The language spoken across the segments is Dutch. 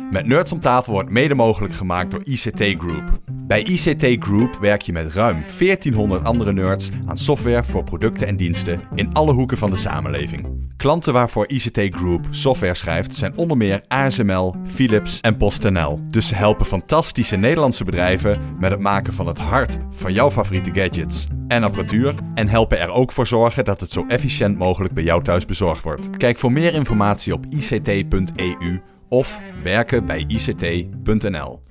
Met Nerds om tafel wordt mede mogelijk gemaakt door ICT Group. Bij ICT Group werk je met ruim 1400 andere nerds aan software voor producten en diensten in alle hoeken van de samenleving. Klanten waarvoor ICT Group software schrijft zijn onder meer ASML, Philips en PostNL. Dus ze helpen fantastische Nederlandse bedrijven met het maken van het hart van jouw favoriete gadgets en apparatuur en helpen er ook voor zorgen dat het zo efficiënt mogelijk bij jou thuis bezorgd wordt. Kijk voor meer informatie op ict.eu of werken bij ict.nl.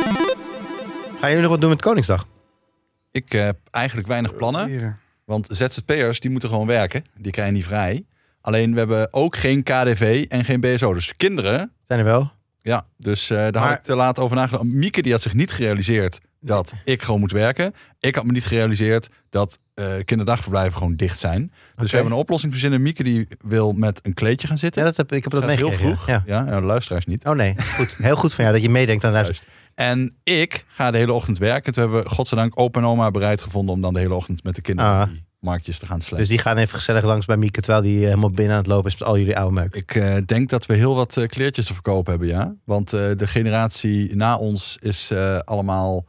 Gaan jullie nog wat doen met Koningsdag? Ik heb eigenlijk weinig plannen. Want ZZP'ers die moeten gewoon werken. Die krijgen niet vrij. Alleen we hebben ook geen KDV en geen BSO. Dus de kinderen... Zijn er wel? Ja, dus daar had ik te laat over nagedacht. Mieke die had zich niet gerealiseerd dat ik gewoon moet werken. Ik had me niet gerealiseerd dat kinderdagverblijven gewoon dicht zijn. Dus we hebben een oplossing verzinnen. Mieke die wil met een kleedje gaan zitten. Ja, ik heb dat meegekregen. Heel vroeg. Ja, de luisteraars niet. Oh nee, goed. Heel goed van jou dat je meedenkt aan luisteren. En ik ga de hele ochtend werken. Toen hebben we godzijdank opa en oma bereid gevonden om dan de hele ochtend met de kinderen die marktjes te gaan slepen. Dus die gaan even gezellig langs bij Mieke, terwijl die helemaal binnen aan het lopen is met al jullie oude meuk. Ik denk dat we heel wat kleertjes te verkopen hebben, ja. Want de generatie na ons is allemaal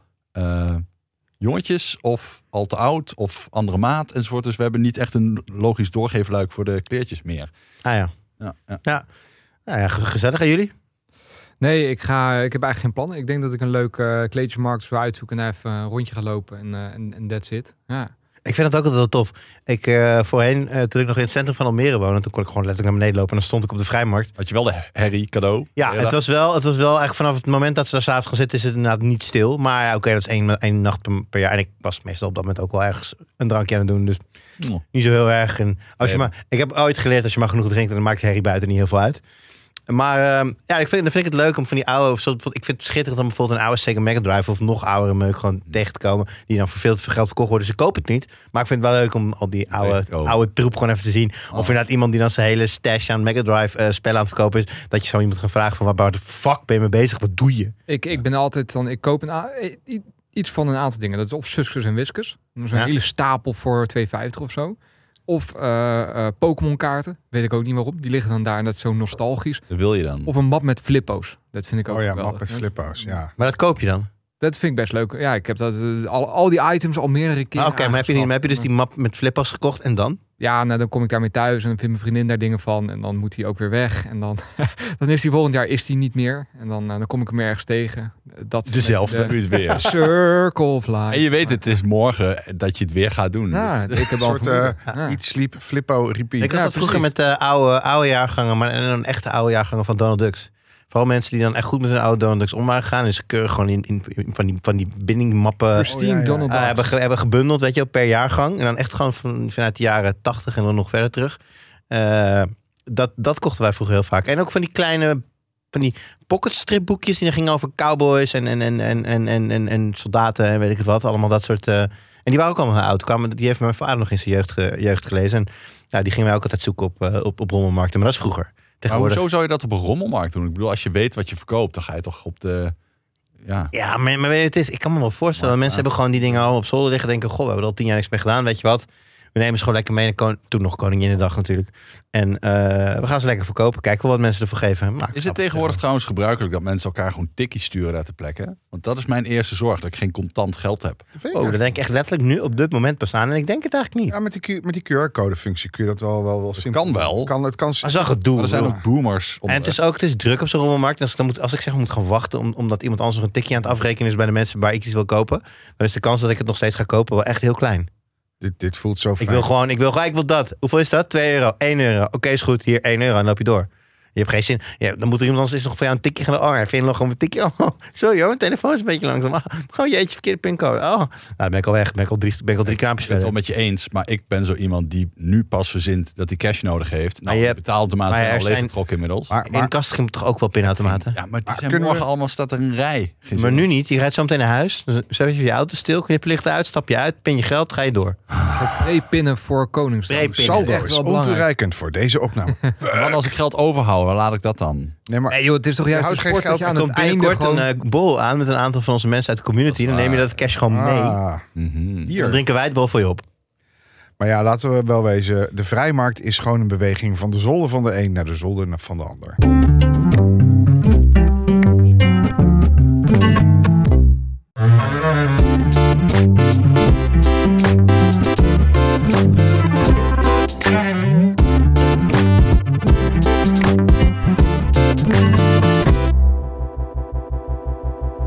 jongetjes of al te oud of andere maat enzovoort. Dus we hebben niet echt een logisch doorgeefluik voor de kleertjes meer. Ah ja. Ja. Nou ja, gezellig. En jullie? Nee, ik heb eigenlijk geen plan. Ik denk dat ik een leuke kleedjesmarkt zou uitzoeken en even een rondje ga lopen en that's it. Ja. Ik vind het ook altijd wel tof. Voorheen, toen ik nog in het centrum van Almere woonde, toen kon ik gewoon letterlijk naar beneden lopen en dan stond ik op de Vrijmarkt. Had je wel de herrie cadeau? Ja, het was wel eigenlijk vanaf het moment dat ze daar s'avonds gaan zitten, is het inderdaad niet stil. Maar ja, oké, dat is één nacht per jaar. En ik was meestal op dat moment ook wel ergens een drankje aan het doen. Dus niet zo heel erg. En ik heb ooit geleerd, als je maar genoeg drinkt, dan maakt de herrie buiten niet heel veel uit. Maar ik vind het leuk om van die oude... Ik vind het schitterend om bijvoorbeeld een oude Sega Mega Drive of nog oudere meuk gewoon tegen te komen. Die dan voor veel te veel geld verkocht worden. Dus ik koop het niet. Maar ik vind het wel leuk om al die oude troep gewoon even te zien. Of inderdaad iemand die dan zijn hele stash aan Mega Drive spellen aan het verkopen is. Dat je zo iemand gaat vragen van waar de fuck ben je mee bezig? Wat doe je? Ik ben altijd dan... Ik koop iets van een aantal dingen. Dat is of Suskers en Wiskers. Zo'n hele stapel voor €2,50 of zo. Of Pokémon kaarten. Weet ik ook niet waarom. Die liggen dan daar en dat is zo nostalgisch. Dat wil je dan. Of een map met flippo's. Dat vind ik ook een map met flippo's, ja. Maar dat koop je dan? Dat vind ik best leuk. Ja, ik heb dat al die items al meerdere keren. Oké, maar heb je dus die map met flippo's gekocht en dan? Ja, nou, dan kom ik daarmee thuis en dan vindt mijn vriendin daar dingen van. En dan moet hij ook weer weg. En dan, dan is hij volgend jaar niet meer. En dan kom ik hem ergens tegen. Dat is dezelfde. Weer. Circle of life. En je weet, het is morgen dat je het weer gaat doen. Ja, ik heb een soort eat, sleep, flippo, repeat. Ik had dat vroeger met oude jaargangen, maar en dan echte oude jaargangen van Donald Ducks. Vooral mensen die dan echt goed met hun oude Donald Ducks om waren gegaan. Dus keurig gewoon in van die bindingmappen hebben gebundeld, weet je, per jaargang. En dan echt gewoon vanuit de jaren 80 en dan nog verder terug. Dat kochten wij vroeger heel vaak. En ook van die kleine, van die pocketstripboekjes die dan gingen over cowboys en soldaten en weet ik het wat. Allemaal dat soort... en die waren ook allemaal oud. Die heeft mijn vader nog in zijn jeugd gelezen. En ja, die gingen wij ook altijd zoeken op rommelmarkten. Maar dat is vroeger. Maar hoezo zou je dat op een rommelmarkt doen? Ik bedoel, als je weet wat je verkoopt, dan ga je toch op de... Ja, maar weet je, het is, ik kan me wel voorstellen dat mensen hebben gewoon die dingen al op zolder liggen. Denken, goh, we hebben er al 10 jaar niks mee gedaan. Weet je wat? We nemen ze gewoon lekker mee naar toen nog Koninginnedag natuurlijk. En we gaan ze lekker verkopen. Kijken wat mensen ervoor geven. Is het tegenwoordig trouwens gebruikelijk dat mensen elkaar gewoon tikkies sturen uit de plekken? Want dat is mijn eerste zorg, dat ik geen contant geld heb. Dat denk ik echt letterlijk nu op dit moment pas aan. En ik denk het eigenlijk niet. Ja, met die QR-code functie kun je dat wel simpel. Kan wel. Het kan zag het doen. Maar er zijn ook boomers. En het is druk op zo'n rommelmarkt. Als ik zeg, ik moet gaan wachten omdat iemand anders nog een tikje aan het afrekenen is bij de mensen waar ik iets wil kopen, dan is de kans dat ik het nog steeds ga kopen wel echt heel klein. Dit voelt zo fijn. Ik wil dat. Hoeveel is dat? €2. €1. Oké, is goed. Hier, €1. En dan loop je door. Je hebt geen zin. Ja, dan moet er iemand anders is nog voor jou een tikje gaan. Oh, vind je nog gewoon een tikje? Oh, sorry hoor, mijn telefoon is een beetje langzaam. Oh, jeetje, verkeerde pincode. Oh, nou, dan ben ik al weg. Ben ik al drie kraampjes verder. Ik ben het wel met je eens, maar ik ben zo iemand die nu pas verzint dat hij cash nodig heeft. Nou, je betaalautomaten zijn al leeggetrokken inmiddels. Maar in de kast ging toch ook wel pinautomaten? Ja, maar die zijn morgen allemaal staat er een rij. Maar nu niet. Je rijdt zo meteen naar huis. Dan zet je je auto stil, knipperlichten uit, stap je uit, pin je geld, ga je door. Pre-pinnen voor Koningsdag. Saldo is ontoereikend voor deze opname. Want als ik geld overhoud, waar laat ik dat dan? Nee, maar joh, het is toch juist de sport dat je aan het einde binnenkort een bol aan met een aantal van onze mensen uit de community. Dan neem je dat cash gewoon mee. Hier. Dan drinken wij het wel voor je op. Maar ja, laten we wel wezen. De vrijmarkt is gewoon een beweging van de zolder van de een naar de zolder van de ander.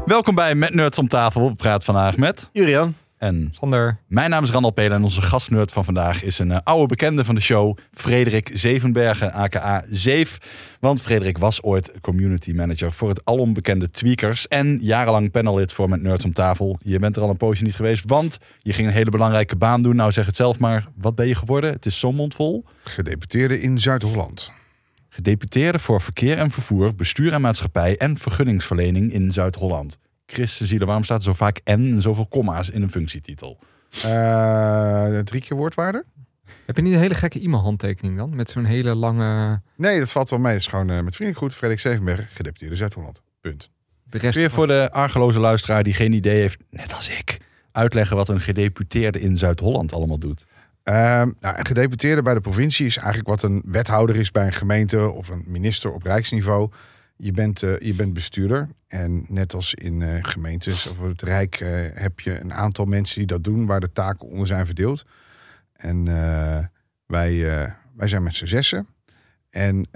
Welkom bij Met Nerds om tafel. We praten vandaag met... Julian. En Sander. mijn naam is Randal Pelen en onze gastnerd van vandaag is een oude bekende van de show, Frederik Zevenbergen, aka Zeef. Want Frederik was ooit community manager voor het alom bekende Tweakers en jarenlang panellid voor Met Nerds om tafel. Je bent er al een poosje niet geweest, want je ging een hele belangrijke baan doen. Nou, zeg het zelf maar. Wat ben je geworden? Het is zo'n mondvol. Gedeputeerde in Zuid-Holland. Gedeputeerde voor verkeer en vervoer, bestuur en maatschappij en vergunningsverlening in Zuid-Holland. Christen, zie je, waarom staat er zo vaak en zoveel komma's in een functietitel? 3 keer woordwaarde? Heb je niet een hele gekke e-mailhandtekening dan? Met zo'n hele lange... Nee, dat valt wel mee. Het is gewoon met vriendelijk groet, Frederik Zevenberg, gedeputeerde Zuid-Holland. Punt. De rest Kun je voor de argeloze luisteraar die geen idee heeft, net als ik, uitleggen wat een gedeputeerde in Zuid-Holland allemaal doet? Een gedeputeerde bij de provincie is eigenlijk wat een wethouder is bij een gemeente of een minister op rijksniveau. Je bent bestuurder en net als in gemeentes of het Rijk heb je een aantal mensen die dat doen waar de taken onder zijn verdeeld. En wij zijn met z'n 6. En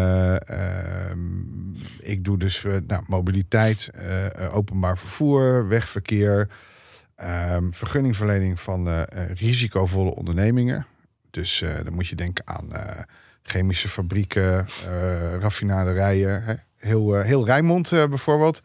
ik doe dus mobiliteit, openbaar vervoer, wegverkeer, vergunningverlening van risicovolle ondernemingen. Dus dan moet je denken aan chemische fabrieken, raffinaderijen. Hè? Heel Rijnmond bijvoorbeeld.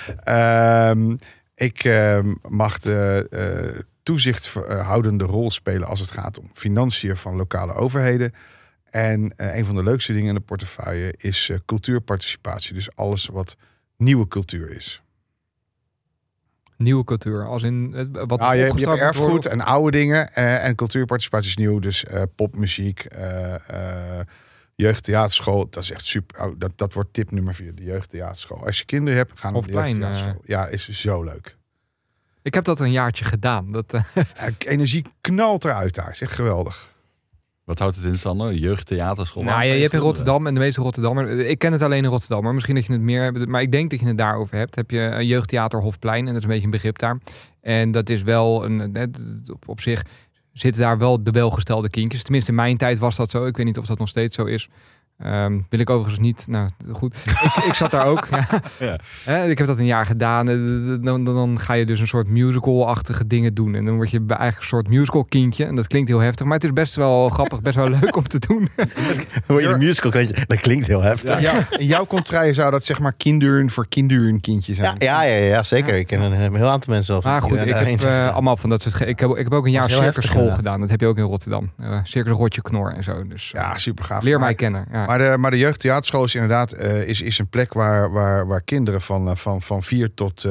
Ik mag de toezichthoudende rol spelen als het gaat om financiën van lokale overheden. En een van de leukste dingen in de portefeuille is cultuurparticipatie. Dus alles wat nieuwe cultuur is. Nieuwe cultuur, als in wat Je hebt opgestart erfgoed wordt, en oude dingen. En cultuurparticipatie is nieuw. Dus popmuziek, jeugdtheaterschool. Dat is echt super. Dat wordt tip nummer 4, de jeugdtheaterschool. Als je kinderen hebt, gaan naar de Hofplein, jeugdtheaterschool. Ja, is zo leuk. Ik heb dat een jaartje gedaan. Energie knalt eruit daar. Is echt geweldig. Wat houdt het in, Sander? Jeugdtheaterschool? Nou, je hebt in Rotterdam en de meeste Rotterdammers. Ik ken het alleen in Rotterdam, maar misschien dat je het meer hebt. Maar ik denk dat je het daarover hebt. Heb je een jeugdtheater Hofplein en dat is een beetje een begrip daar. En dat is wel op zich zitten daar wel de welgestelde kindjes. Tenminste, in mijn tijd was dat zo. Ik weet niet of dat nog steeds zo is. Wil ik overigens niet. Nou, goed. Ik zat daar ook. Ja. Ik heb dat een jaar gedaan. Dan ga je dus een soort musical-achtige dingen doen. En dan word je eigenlijk een soort musical-kindje. En dat klinkt heel heftig. Maar het is best wel grappig, best wel leuk om te doen. Hoor je de musical-kindje? Dat klinkt heel heftig. Ja, in jouw contraille zou dat zeg maar kinderen voor kinderen-kindje zijn. Ja, zeker. Ik ken een heel aantal mensen al. Maar goed, ik heb allemaal van dat soort... Ik heb ook een jaar circusschool gedaan. Dat heb je ook in Rotterdam. Circus Rotje Knor en zo. Dus, ja, super gaaf. Leer mij kennen. Ja. Maar de jeugdtheaterschool is inderdaad is een plek waar kinderen van 4 tot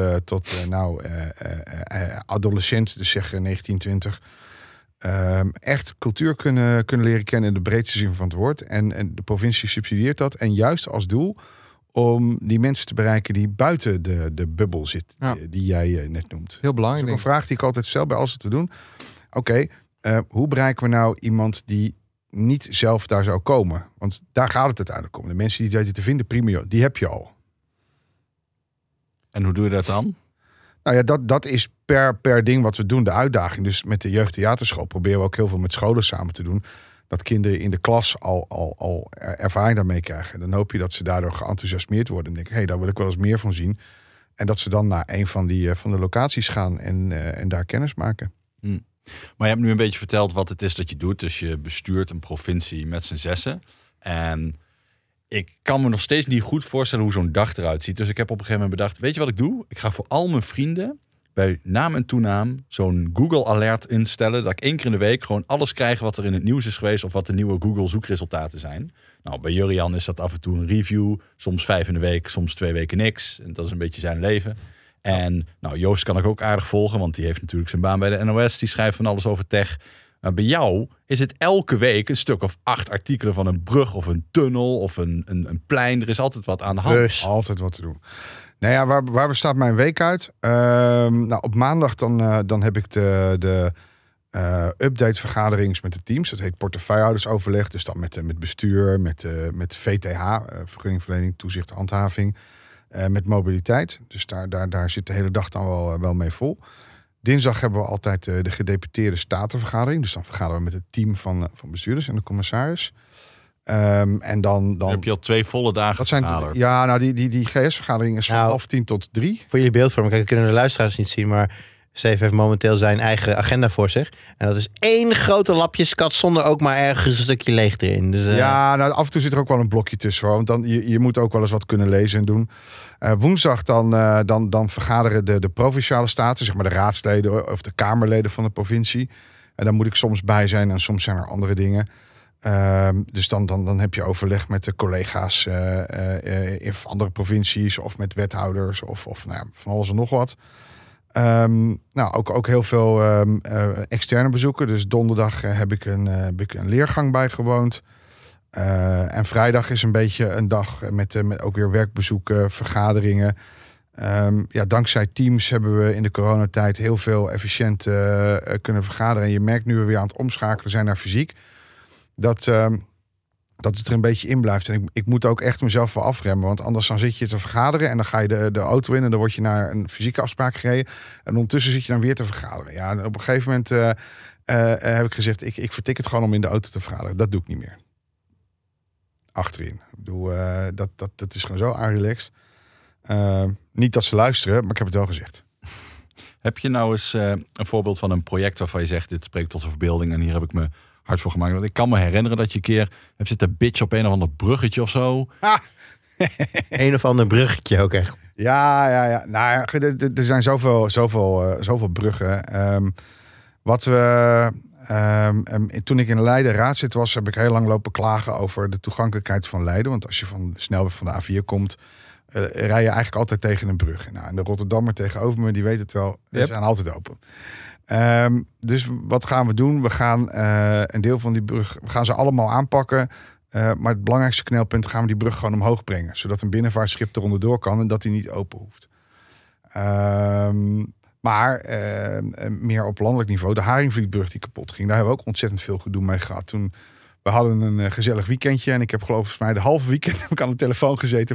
adolescent, dus zeg 1920, echt cultuur kunnen leren kennen in de breedste zin van het woord. En de provincie subsidieert dat. En juist als doel om die mensen te bereiken die buiten de bubbel zitten, die jij net noemt. Heel belangrijk. Dat is een vraag die ik altijd stel bij alles te doen. Oké, hoe bereiken we nou iemand die niet zelf daar zou komen? Want daar gaat het uiteindelijk om. De mensen die weten te vinden, prima, die heb je al. En hoe doe je dat dan? Nou ja, dat is per ding wat we doen, de uitdaging. Dus met de jeugdtheaterschool proberen we ook heel veel met scholen samen te doen. Dat kinderen in de klas al ervaring daarmee krijgen. Dan hoop je dat ze daardoor geenthousiasmeerd worden. En denken, daar wil ik wel eens meer van zien. En dat ze dan naar een van de locaties gaan en daar kennis maken. Maar je hebt nu een beetje verteld wat het is dat je doet. Dus je bestuurt een provincie met z'n 6. En ik kan me nog steeds niet goed voorstellen hoe zo'n dag eruit ziet. Dus ik heb op een gegeven moment bedacht, weet je wat ik doe? Ik ga voor al mijn vrienden bij naam en toenaam zo'n Google Alert instellen. Dat ik 1 keer in de week gewoon alles krijg wat er in het nieuws is geweest. Of wat de nieuwe Google zoekresultaten zijn. Nou, bij Jurian is dat af en toe een review. Soms 5 in de week, soms 2 weken niks. En dat is een beetje zijn leven. En nou, Joost kan ik ook aardig volgen, want die heeft natuurlijk zijn baan bij de NOS. Die schrijft van alles over tech. Maar bij jou is het elke week een stuk of 8 artikelen van een brug of een tunnel of een plein. Er is altijd wat aan de hand. Dus altijd wat te doen. Nou ja, waar bestaat mijn week uit? Op maandag dan heb ik de update-vergaderings met de teams. Dat heet portefeuillehoudersoverleg. Dus dan met bestuur, met VTH, vergunningverlening, toezicht, handhaving. Met mobiliteit. Dus daar zit de hele dag dan wel mee vol. Dinsdag hebben we altijd de gedeputeerde statenvergadering. Dus dan vergaderen we met het team van bestuurders en de commissaris. En dan heb je al 2 volle dagen dat zijn vergaderd. ja, nou die GS-vergadering is van 11:30 tot 3. Voor jullie beeldvorming, kijk, kunnen de luisteraars niet zien, maar Steve heeft momenteel zijn eigen agenda voor zich. En dat is 1 grote lapjeskat zonder ook maar ergens een stukje leeg erin. Dus, Ja, nou, af en toe zit er ook wel een blokje tussen. Hoor, want dan, je moet ook wel eens wat kunnen lezen en doen. Woensdag dan vergaderen de provinciale staten, zeg maar de raadsleden of de kamerleden van de provincie. En daar moet ik soms bij zijn en soms zijn er andere dingen. Dus dan heb je overleg met de collega's in andere provincies of met wethouders of nou ja, van alles en nog wat. Ook heel veel externe bezoeken. Dus donderdag heb ik een leergang bijgewoond. En vrijdag is een beetje een dag met ook weer werkbezoeken, vergaderingen. Dankzij Teams hebben we in de coronatijd heel veel efficiënt kunnen vergaderen. En je merkt nu we weer aan het omschakelen zijn naar fysiek. Dat het er een beetje in blijft. En ik moet ook echt mezelf wel afremmen. Want anders dan zit je te vergaderen en dan ga je de auto in en dan word je naar een fysieke afspraak gereden. En ondertussen zit je dan weer te vergaderen. Ja, en op een gegeven moment heb ik gezegd, ik vertik het gewoon om in de auto te vergaderen. Dat doe ik niet meer. Achterin. Ik bedoel, dat is gewoon zo aanrelaxed. Niet dat ze luisteren, maar ik heb het wel gezegd. Heb je nou eens een voorbeeld van een project waarvan je zegt, dit spreekt tot de verbeelding en hier heb ik me hard voor gemaakt? Want ik kan me herinneren dat je een keer hebt zitten bitchen op een of ander bruggetje of zo. Een of ander bruggetje ook echt. Ja. Nou, er zijn zoveel bruggen. Toen ik in Leiden raadslid was, heb ik heel lang lopen klagen over de toegankelijkheid van Leiden. Want als je van de snelweg van de A4 komt, rij je eigenlijk altijd tegen een brug. Nou, en de Rotterdammer tegenover me, die weet het wel. Ze zijn altijd open. Dus wat gaan we doen? We gaan een deel van die brug, we gaan ze allemaal aanpakken. Maar het belangrijkste knelpunt gaan we die brug gewoon omhoog brengen. Zodat een binnenvaartschip eronder door kan en dat hij niet open hoeft. Maar meer op landelijk niveau. De Haringvlietbrug die kapot ging. Daar hebben we ook ontzettend veel gedoe mee gehad. Toen we hadden een gezellig weekendje. En ik heb geloof ik de halve weekend heb ik aan de telefoon gezeten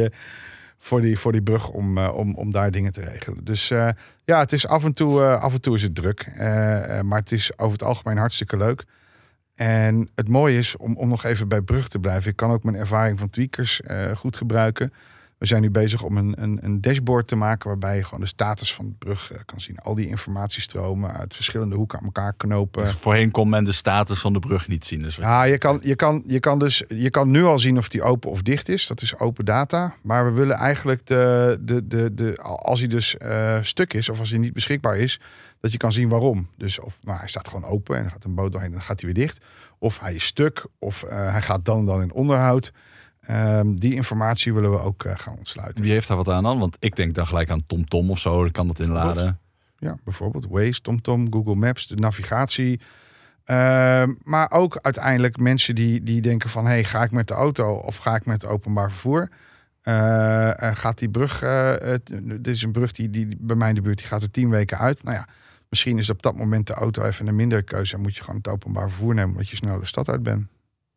voor die brug om daar dingen te regelen. Dus het is af en toe is het druk. Maar het is over het algemeen hartstikke leuk. En het mooie is, om nog even bij brug te blijven. Ik kan ook mijn ervaring van tweakers goed gebruiken. We zijn nu bezig om een dashboard te maken waarbij je gewoon de status van de brug kan zien. Al die informatiestromen uit verschillende hoeken aan elkaar knopen. Dus voorheen kon men de status van de brug niet zien. Dus ja, je kan nu al zien of die open of dicht is. Dat is open data. Maar we willen eigenlijk als hij dus stuk is of als hij niet beschikbaar is, dat je kan zien waarom. Dus hij staat gewoon open en er gaat een boot doorheen en dan gaat hij weer dicht. Of hij is stuk of hij gaat dan in onderhoud. Die informatie willen we ook gaan ontsluiten. Wie heeft daar wat aan dan? Want ik denk dan gelijk aan TomTom of zo. Dan kan dat inladen. Ja, bijvoorbeeld Waze, TomTom, Google Maps, de navigatie. Maar ook uiteindelijk mensen die denken van, hey, ga ik met de auto of ga ik met openbaar vervoer? Gaat die brug, dit is een brug die bij mij in de buurt, die gaat er 10 weken uit. Nou ja, misschien is op dat moment de auto even een mindere keuze en moet je gewoon het openbaar vervoer nemen, omdat je snel de stad uit bent.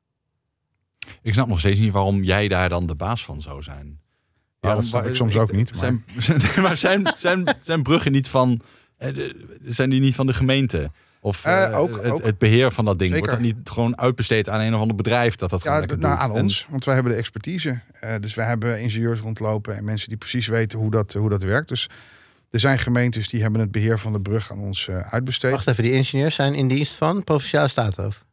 Ik snap nog steeds niet waarom jij daar dan de baas van zou zijn. Ja, dat snap ik soms ook niet. Maar zijn bruggen niet van, zijn die niet van de gemeente? Of het beheer van dat ding? Zeker. Wordt dat niet gewoon uitbesteed aan een of ander bedrijf dat gewoon lekker doet? Aan ons, want wij hebben de expertise. Dus wij hebben ingenieurs rondlopen en mensen die precies weten hoe dat werkt. Dus er zijn gemeentes die hebben het beheer van de brug aan ons uitbesteed. Wacht even, die ingenieurs zijn in dienst van Provinciale Staten of?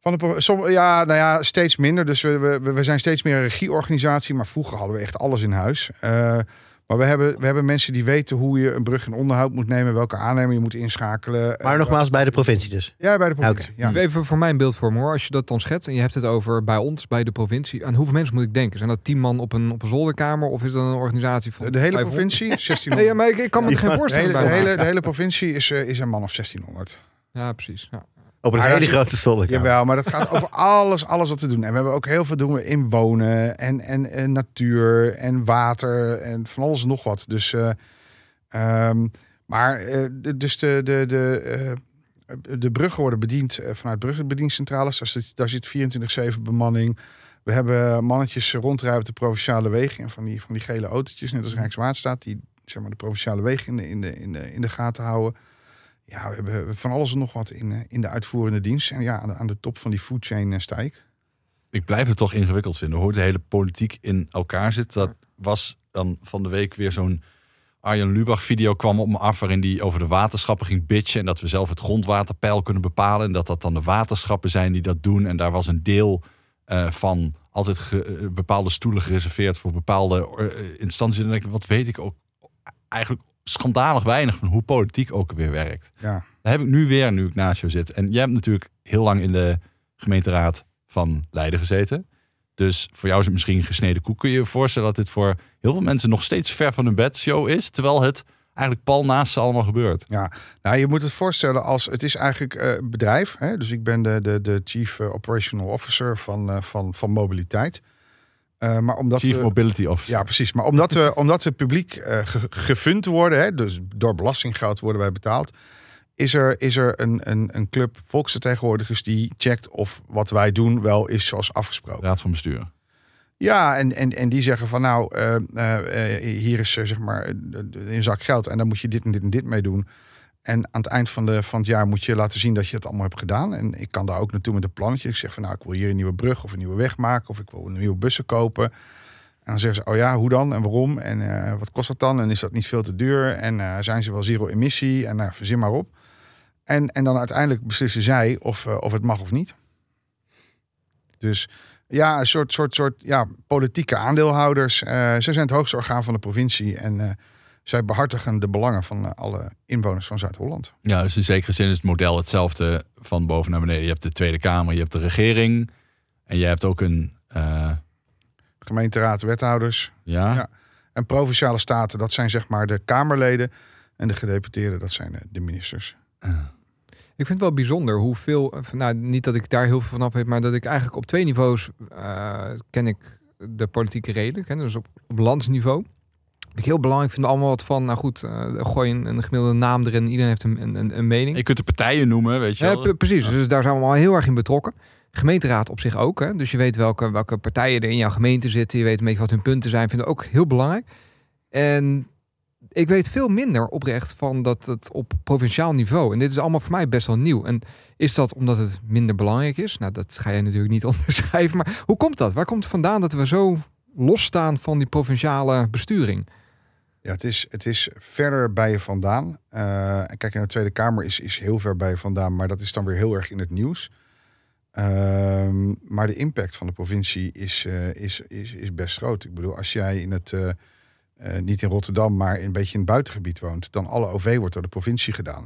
Steeds minder. Dus we zijn steeds meer een regieorganisatie. Maar vroeger hadden we echt alles in huis. Maar we hebben mensen die weten hoe je een brug in onderhoud moet nemen. Welke aannemer je moet inschakelen. Maar nogmaals bij de provincie dus? Ja, bij de provincie. Okay. Ja. Even voor mijn beeldvorm hoor. Als je dat dan schetst en je hebt het over bij ons, bij de provincie. Aan hoeveel mensen moet ik denken? Zijn dat 10 man op een zolderkamer? Of is dat een organisatie van de hele 500? provincie? 1600. Nee, maar ik kan me er geen voorstelling bij maken. De hele provincie is een man of 1600. Ja, precies. Ja. Op een hele grote zolderkamer. Jawel, maar dat gaat over alles wat we doen. En we hebben ook heel veel doen we in wonen en natuur en water en van alles en nog wat. Dus, de bruggen worden bediend vanuit bruggenbediencentrales. Daar zit 24/7 bemanning. We hebben mannetjes rondrijden op de provinciale wegen en van die gele autootjes, net als Rijkswaterstaat, die zeg maar de provinciale wegen in de gaten houden. Ja, we hebben van alles en nog wat in de uitvoerende dienst. En ja, aan de top van die foodchain sta ik. ik blijf het toch ingewikkeld vinden. Hoe de hele politiek in elkaar zit. Dat was dan van de week weer zo'n Arjen Lubach video kwam op me af, waarin die over de waterschappen ging bitchen. En dat we zelf het grondwaterpeil kunnen bepalen. En dat dan de waterschappen zijn die dat doen. En daar was een deel van altijd bepaalde stoelen gereserveerd voor bepaalde instanties. En dan denk ik, wat weet ik ook eigenlijk schandalig weinig van hoe politiek ook weer werkt. Ja. Daar heb ik nu ik naast jou zit. En jij hebt natuurlijk heel lang in de gemeenteraad van Leiden gezeten. Dus voor jou is het misschien gesneden koek. Kun je je voorstellen dat dit voor heel veel mensen nog steeds ver van hun bedshow is, terwijl het eigenlijk pal naast ze allemaal gebeurt? Ja, nou, je moet het voorstellen als het is eigenlijk bedrijf. Hè? Dus ik ben de Chief Operational Officer van mobiliteit. Maar omdat Chief Mobility Officer. Ja, precies. Maar omdat we publiek gefund worden, hè, dus door belastinggeld worden wij betaald, is er een club volksvertegenwoordigers die checkt of wat wij doen wel is zoals afgesproken. Raad van bestuur. Ja, en die zeggen van hier is zeg maar een zak geld en dan moet je dit en dit en dit mee doen. En aan het eind van het jaar moet je laten zien dat je het allemaal hebt gedaan. En ik kan daar ook naartoe met een plannetje. Ik zeg van ik wil hier een nieuwe brug of een nieuwe weg maken. Of ik wil een nieuwe bussen kopen. En dan zeggen ze, hoe dan en waarom? En wat kost dat dan? En is dat niet veel te duur? En zijn ze wel zero emissie? En verzin maar op. En dan uiteindelijk beslissen zij of het mag of niet. Dus ja, een soort politieke aandeelhouders. Zij zijn het hoogste orgaan van de provincie. En zij behartigen de belangen van alle inwoners van Zuid-Holland. Ja, dus in zekere zin is het model hetzelfde van boven naar beneden. Je hebt de Tweede Kamer, je hebt de regering. En je hebt ook een gemeenteraad, wethouders. Ja. En provinciale staten, dat zijn zeg maar de Kamerleden. En de gedeputeerden, dat zijn de ministers. Ik vind het wel bijzonder hoeveel, niet dat ik daar heel veel van af weet, maar dat ik eigenlijk op 2 niveaus ken ik de politieke reden. Dus op landsniveau. Wat ik heel belangrijk vind, allemaal wat van, gooi een gemiddelde naam erin. Iedereen heeft een mening. Je kunt de partijen noemen, weet je wel. Precies, dus daar zijn we allemaal heel erg in betrokken. Gemeenteraad op zich ook. Hè? Dus je weet welke partijen er in jouw gemeente zitten. Je weet een beetje wat hun punten zijn. Ik vind het ook heel belangrijk. En ik weet veel minder oprecht van dat het op provinciaal niveau. En dit is allemaal voor mij best wel nieuw. En is dat omdat het minder belangrijk is? Nou, dat ga je natuurlijk niet onderschrijven. Maar hoe komt dat? Waar komt het vandaan dat we zo losstaan van die provinciale besturing? Ja, het is verder bij je vandaan. Kijk, in de Tweede Kamer is heel ver bij je vandaan. Maar dat is dan weer heel erg in het nieuws. Maar de impact van de provincie is best groot. Ik bedoel, als jij in het niet in Rotterdam, maar een beetje in het buitengebied woont, dan alle OV wordt door de provincie gedaan.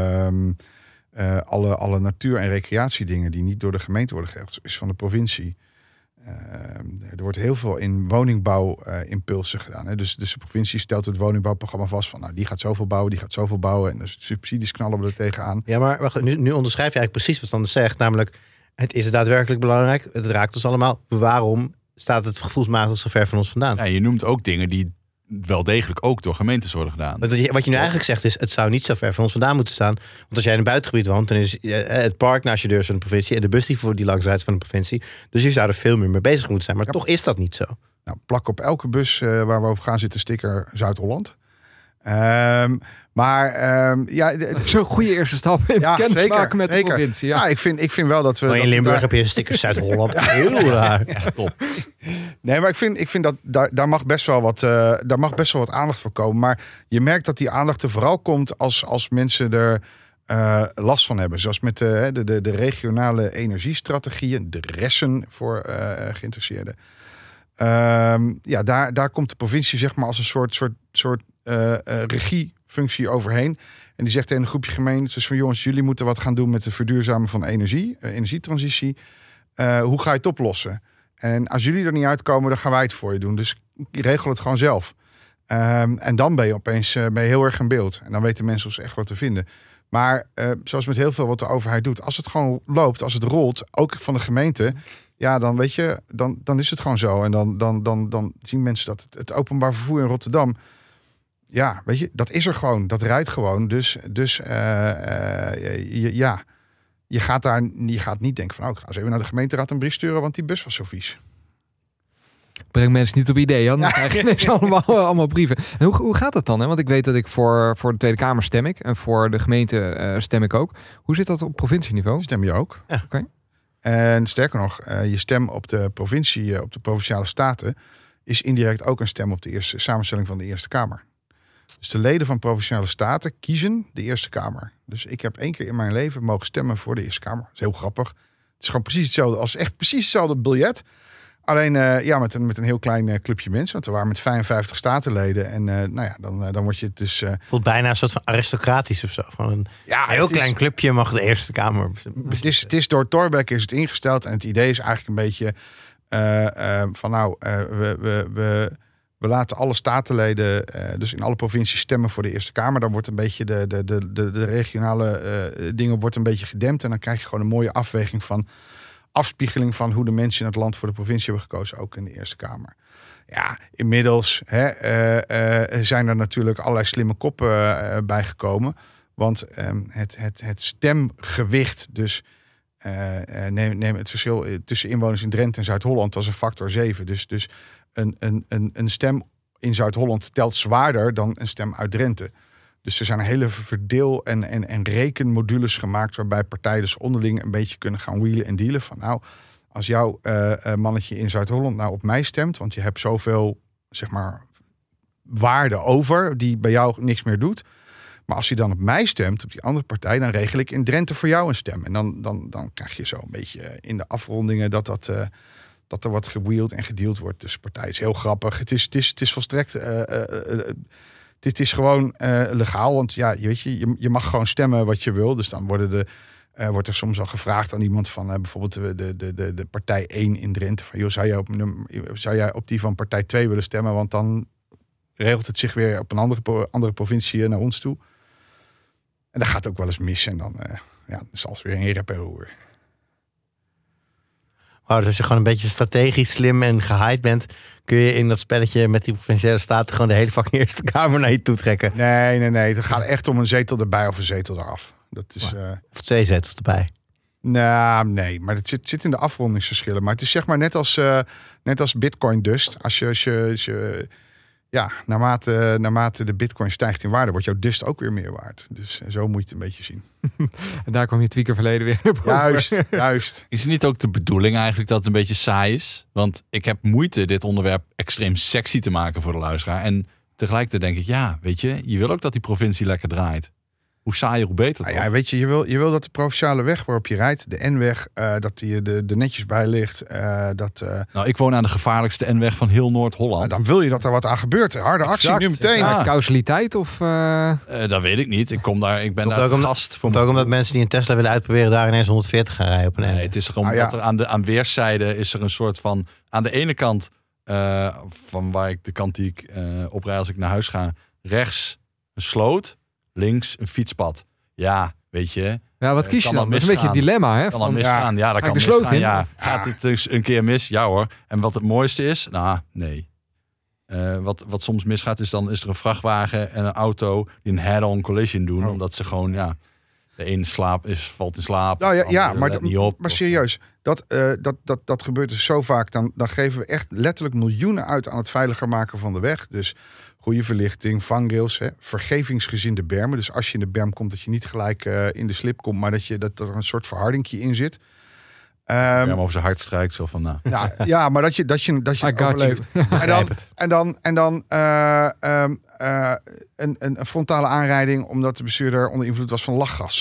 Alle natuur- en recreatiedingen die niet door de gemeente worden geregeld, is van de provincie. Er wordt heel veel in woningbouwimpulsen gedaan. Hè? Dus de provincie stelt het woningbouwprogramma vast van, die gaat zoveel bouwen, die gaat zoveel bouwen. En dus subsidies knallen we er tegenaan. Ja, maar wacht, nu onderschrijf je eigenlijk precies wat Sander zegt. Namelijk, het is daadwerkelijk belangrijk. Het raakt ons allemaal. Waarom staat het gevoelsmatig zo ver van ons vandaan? Ja, je noemt ook dingen die wel degelijk ook door gemeentes worden gedaan. Wat je nu eigenlijk zegt is, het zou niet zo ver van ons vandaan moeten staan. Want als jij in een buitengebied woont, dan is het park naast je deur van de provincie en de bus die langs rijdt van de provincie. Dus je zou er veel meer mee bezig moeten zijn. Maar toch is dat niet zo. Nou, plak op elke bus waar we over gaan zit een sticker Zuid-Holland. Zo'n goede eerste stap in kennismaken met de provincie. Ja, ik vind wel dat we... Maar in Limburg heb je een sticker Zuid-Holland. Heel raar. Echt top. Nee, maar ik vind dat daar mag best wel wat aandacht voor komen. Maar je merkt dat die aandacht er vooral komt als mensen er last van hebben. Zoals met de regionale energiestrategieën, de ressen voor geïnteresseerden. Daar komt de provincie zeg maar als een soort regiefunctie overheen. En die zegt tegen een groepje gemeentes van jongens, jullie moeten wat gaan doen met het verduurzamen van energietransitie. Hoe ga je het oplossen? En als jullie er niet uitkomen, dan gaan wij het voor je doen. Dus regel het gewoon zelf. En dan ben je opeens heel erg in beeld. En dan weten mensen ons echt wat te vinden. Maar zoals met heel veel wat de overheid doet, als het gewoon loopt, als het rolt, ook van de gemeente, ja, dan weet je, dan is het gewoon zo. En dan zien mensen dat het openbaar vervoer in Rotterdam, ja, weet je, dat is er gewoon, dat rijdt gewoon. Dus je gaat niet denken van, ik ga eens even naar de gemeenteraad een brief sturen, want die bus was zo vies. Breng mensen niet op idee, Jan. Dan krijg je ineens allemaal brieven. En hoe gaat dat dan? Hè? Want ik weet dat ik voor de Tweede Kamer stem ik. En voor de gemeente stem ik ook. Hoe zit dat op provincieniveau? Stem je ook. Ja. Okay. En sterker nog, je stem op de provincie, op de Provinciale Staten, is indirect ook een stem op de eerste samenstelling van de Eerste Kamer. Dus de leden van Provinciale Staten kiezen de Eerste Kamer. Dus ik heb 1 keer in mijn leven mogen stemmen voor de Eerste Kamer. Dat is heel grappig. Het is gewoon precies hetzelfde als echt precies hetzelfde biljet. Alleen met een heel klein clubje mensen. Want we waren met 55 statenleden. En dan word je dus... Voelt bijna een soort van aristocratisch of zo. Van een heel klein clubje mag de Eerste Kamer. Het is door Thorbecke is het ingesteld. En het idee is eigenlijk een beetje we laten alle statenleden, dus in alle provincies, stemmen voor de Eerste Kamer. Dan wordt een beetje de regionale dingen wordt een beetje gedempt. En dan krijg je gewoon een mooie afspiegeling van hoe de mensen in het land voor de provincie hebben gekozen, ook in de Eerste Kamer. Ja, inmiddels zijn er natuurlijk allerlei slimme koppen bijgekomen. Want het stemgewicht, dus neem het verschil tussen inwoners in Drenthe en Zuid-Holland, als een factor 7. Dus een stem in Zuid-Holland telt zwaarder dan een stem uit Drenthe. Dus er zijn hele verdeel- en rekenmodules gemaakt waarbij partijen dus onderling een beetje kunnen gaan wheelen en dealen. Van nou, als jouw mannetje in Zuid-Holland nou op mij stemt, want je hebt zoveel, zeg maar, waarde over die bij jou niks meer doet. Maar als hij dan op mij stemt, op die andere partij, dan regel ik in Drenthe voor jou een stem. En dan krijg je zo een beetje in de afrondingen dat er wat gewheeld en gedeeld wordt tussen partijen. Het is heel grappig. Het is volstrekt... Het is gewoon legaal, want ja, je mag gewoon stemmen wat je wil. Dus dan wordt er soms al gevraagd aan iemand van bijvoorbeeld de partij 1 in Drenthe. Van, joh, zou jij op die van partij 2 willen stemmen? Want dan regelt het zich weer op een andere provincie naar ons toe. En dat gaat ook wel eens mis. En dan is alles weer een rep en roer. Dus als je gewoon een beetje strategisch slim en gehyped bent, kun je in dat spelletje met die Provinciale Staten gewoon de hele fucking Eerste Kamer naar je toe trekken. Nee. Het gaat echt om een zetel erbij of een zetel eraf. Dat is, of 2 zetels erbij. Nou, nee, maar het zit in de afrondingsverschillen. Maar het is zeg maar net als Bitcoin dust. Als je naarmate de Bitcoin stijgt in waarde, wordt jouw dust ook weer meer waard. Dus zo moet je het een beetje zien. En daar kwam je tweakerverleden weer naar boven. Juist. Is het niet ook de bedoeling eigenlijk dat het een beetje saai is? Want ik heb moeite dit onderwerp extreem sexy te maken voor de luisteraar. En tegelijkertijd denk ik, ja, weet je wil ook dat die provincie lekker draait. Hoe saaier, hoe beter. Toch? Ja, weet je, je wil dat de provinciale weg waarop je rijdt, de N-weg, dat die er netjes bij ligt. Nou, ik woon aan de gevaarlijkste N-weg van heel Noord-Holland. Dan wil je dat er wat aan gebeurt. Harde actie nu meteen. Ja. Causaliteit of... Dat weet ik niet. Ik ben daar te gast. Komt ook omdat mensen die een Tesla willen uitproberen daar ineens 140 gaan rijden op een Nee, het is gewoon dat er aan weerszijden is er een soort van... Aan de ene kant, van waar ik de kant die ik oprijd als ik naar huis ga, rechts een sloot, links een fietspad. Ja, weet je. Ja, wat kies je dan? Dat is een beetje een dilemma, hè? Kan dan misgaan. Ja, dat kan misgaan. Ja. Gaat het dus een keer mis? Ja hoor. En wat het mooiste is? Nou, nee. Wat soms misgaat is dan is er een vrachtwagen en een auto die een head-on collision doen. Oh. Omdat ze gewoon, de een valt in slaap. Nou maar niet op. Maar serieus, dat gebeurt dus zo vaak. Dan geven we echt letterlijk miljoenen uit aan het veiliger maken van de weg. Dus goede verlichting, vangrails, vergevingsgezinde bermen. Dus als je in de berm komt, dat je niet gelijk in de slip komt, maar dat er een soort verhardingje in zit. Over zijn hart strijkt, zo van nou. Ja, maar dat je overleeft. En dan een frontale aanrijding omdat de bestuurder onder invloed was van lachgas.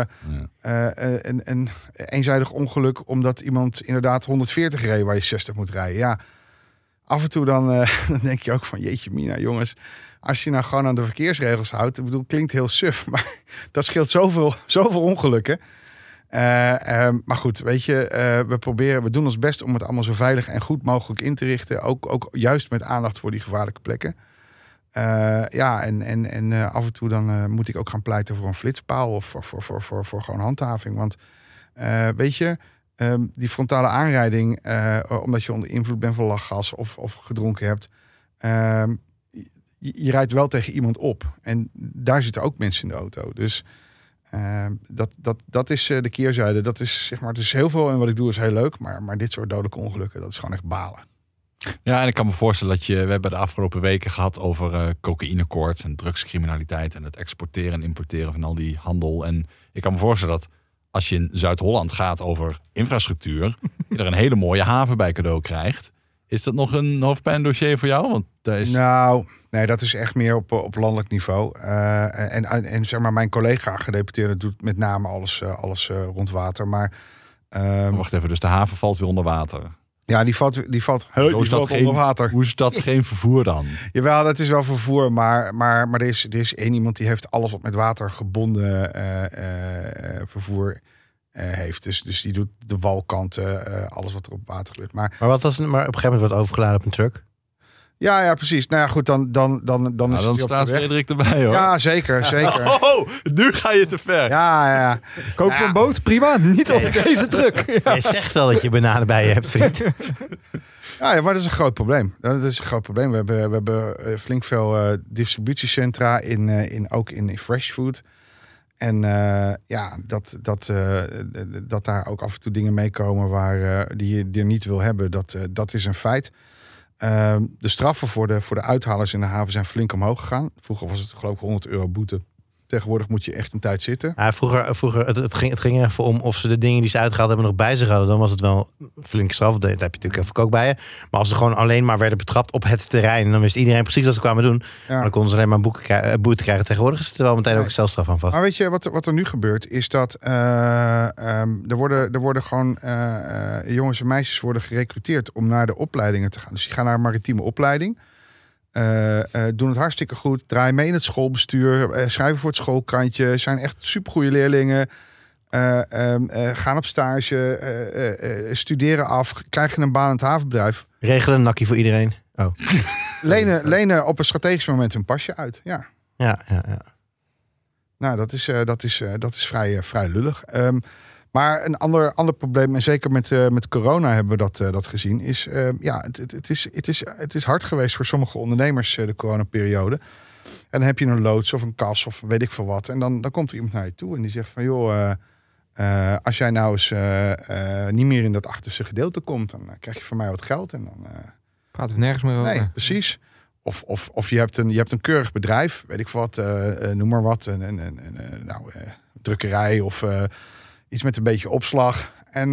Een eenzijdig ongeluk omdat iemand inderdaad 140 reed waar je 60 moet rijden. Ja, af en toe dan denk je ook van jeetje mina, jongens. Als je nou gewoon aan de verkeersregels houdt, ik bedoel, klinkt heel suf, maar dat scheelt zoveel ongelukken. Maar goed, weet je, we doen ons best om het allemaal zo veilig en goed mogelijk in te richten. Ook juist met aandacht voor die gevaarlijke plekken. En af en toe dan moet ik ook gaan pleiten voor een flitspaal of voor gewoon handhaving. Want weet je, die frontale aanrijding, omdat je onder invloed bent van lachgas of gedronken hebt, je rijdt wel tegen iemand op. En daar zitten ook mensen in de auto. Dus dat is de keerzijde. Dat is, zeg maar, het is heel veel en wat ik doe is heel leuk. Maar dit soort dodelijke ongelukken, dat is gewoon echt balen. Ja, en ik kan me voorstellen we hebben de afgelopen weken gehad over cocaïnekoorts en drugscriminaliteit en het exporteren en importeren van al die handel. En ik kan me voorstellen dat als je in Zuid-Holland gaat over infrastructuur, je er een hele mooie haven bij cadeau krijgt. Is dat nog een hoofdpijndossier voor jou? Want daar is... Nou, nee, dat is echt meer op landelijk niveau. En zeg maar, mijn collega gedeputeerde doet met name alles rond water. Maar wacht even, dus de haven valt weer onder water. ja, die valt onder water. Hoe is dat geen vervoer dan? Jawel, dat is wel vervoer, maar er is één iemand die heeft alles wat met water gebonden vervoer heeft. Dus die doet de walkanten, alles wat er op water gebeurt. Maar op een gegeven moment wordt overgeladen op een truck. ja, precies. Nou ja, goed, dan is Dan het op staat de weg. Frederik erbij, hoor. Ja, zeker. Oh, nu ga je te ver. Ja. Koop een boot, prima. Niet op deze truck. Jij zegt wel dat je bananen bij je hebt, vriend. Ja, maar dat is een groot probleem. We hebben flink veel distributiecentra ook in fresh food. En dat daar ook af en toe dingen meekomen die je er niet wil hebben, dat is een feit. De straffen voor de uithalers in de haven zijn flink omhoog gegaan. Vroeger was het geloof ik €100 boete. Tegenwoordig moet je echt een tijd zitten. Ja, vroeger het ging even om of ze de dingen die ze uitgehaald hebben nog bij zich hadden. Dan was het wel een flinke straf. Dat heb je natuurlijk even ook bij je. Maar als ze gewoon alleen maar werden betrapt op het terrein, dan wist iedereen precies wat ze kwamen doen. Ja. Maar dan konden ze alleen maar boete krijgen. Tegenwoordig is het er wel meteen ook een celstraf aan vast. Maar weet je wat er nu gebeurt? Is dat er worden gewoon jongens en meisjes worden gerecruiteerd om naar de opleidingen te gaan. Dus die gaan naar een maritieme opleiding. Doen het hartstikke goed. Draaien mee in het schoolbestuur. Schrijven voor het schoolkrantje. Zijn echt supergoeie leerlingen. Gaan op stage. Studeren af. Krijgen een baan in het havenbedrijf. Regelen een nakkie voor iedereen. Oh. Lenen op een strategisch moment hun pasje uit. Ja. Ja. Nou, dat is vrij lullig. Maar een ander probleem, en zeker met corona hebben we dat gezien, is het is hard geweest voor sommige ondernemers de coronaperiode. En dan heb je een loods of een kas of weet ik veel wat. En dan komt er iemand naar je toe en die zegt van joh, als jij nou eens niet meer in dat achterste gedeelte komt, dan krijg je van mij wat geld. En dan Praten we nergens meer over. nee, precies. Of je hebt een keurig bedrijf, weet ik wat, noem maar wat, drukkerij of iets met een beetje opslag. En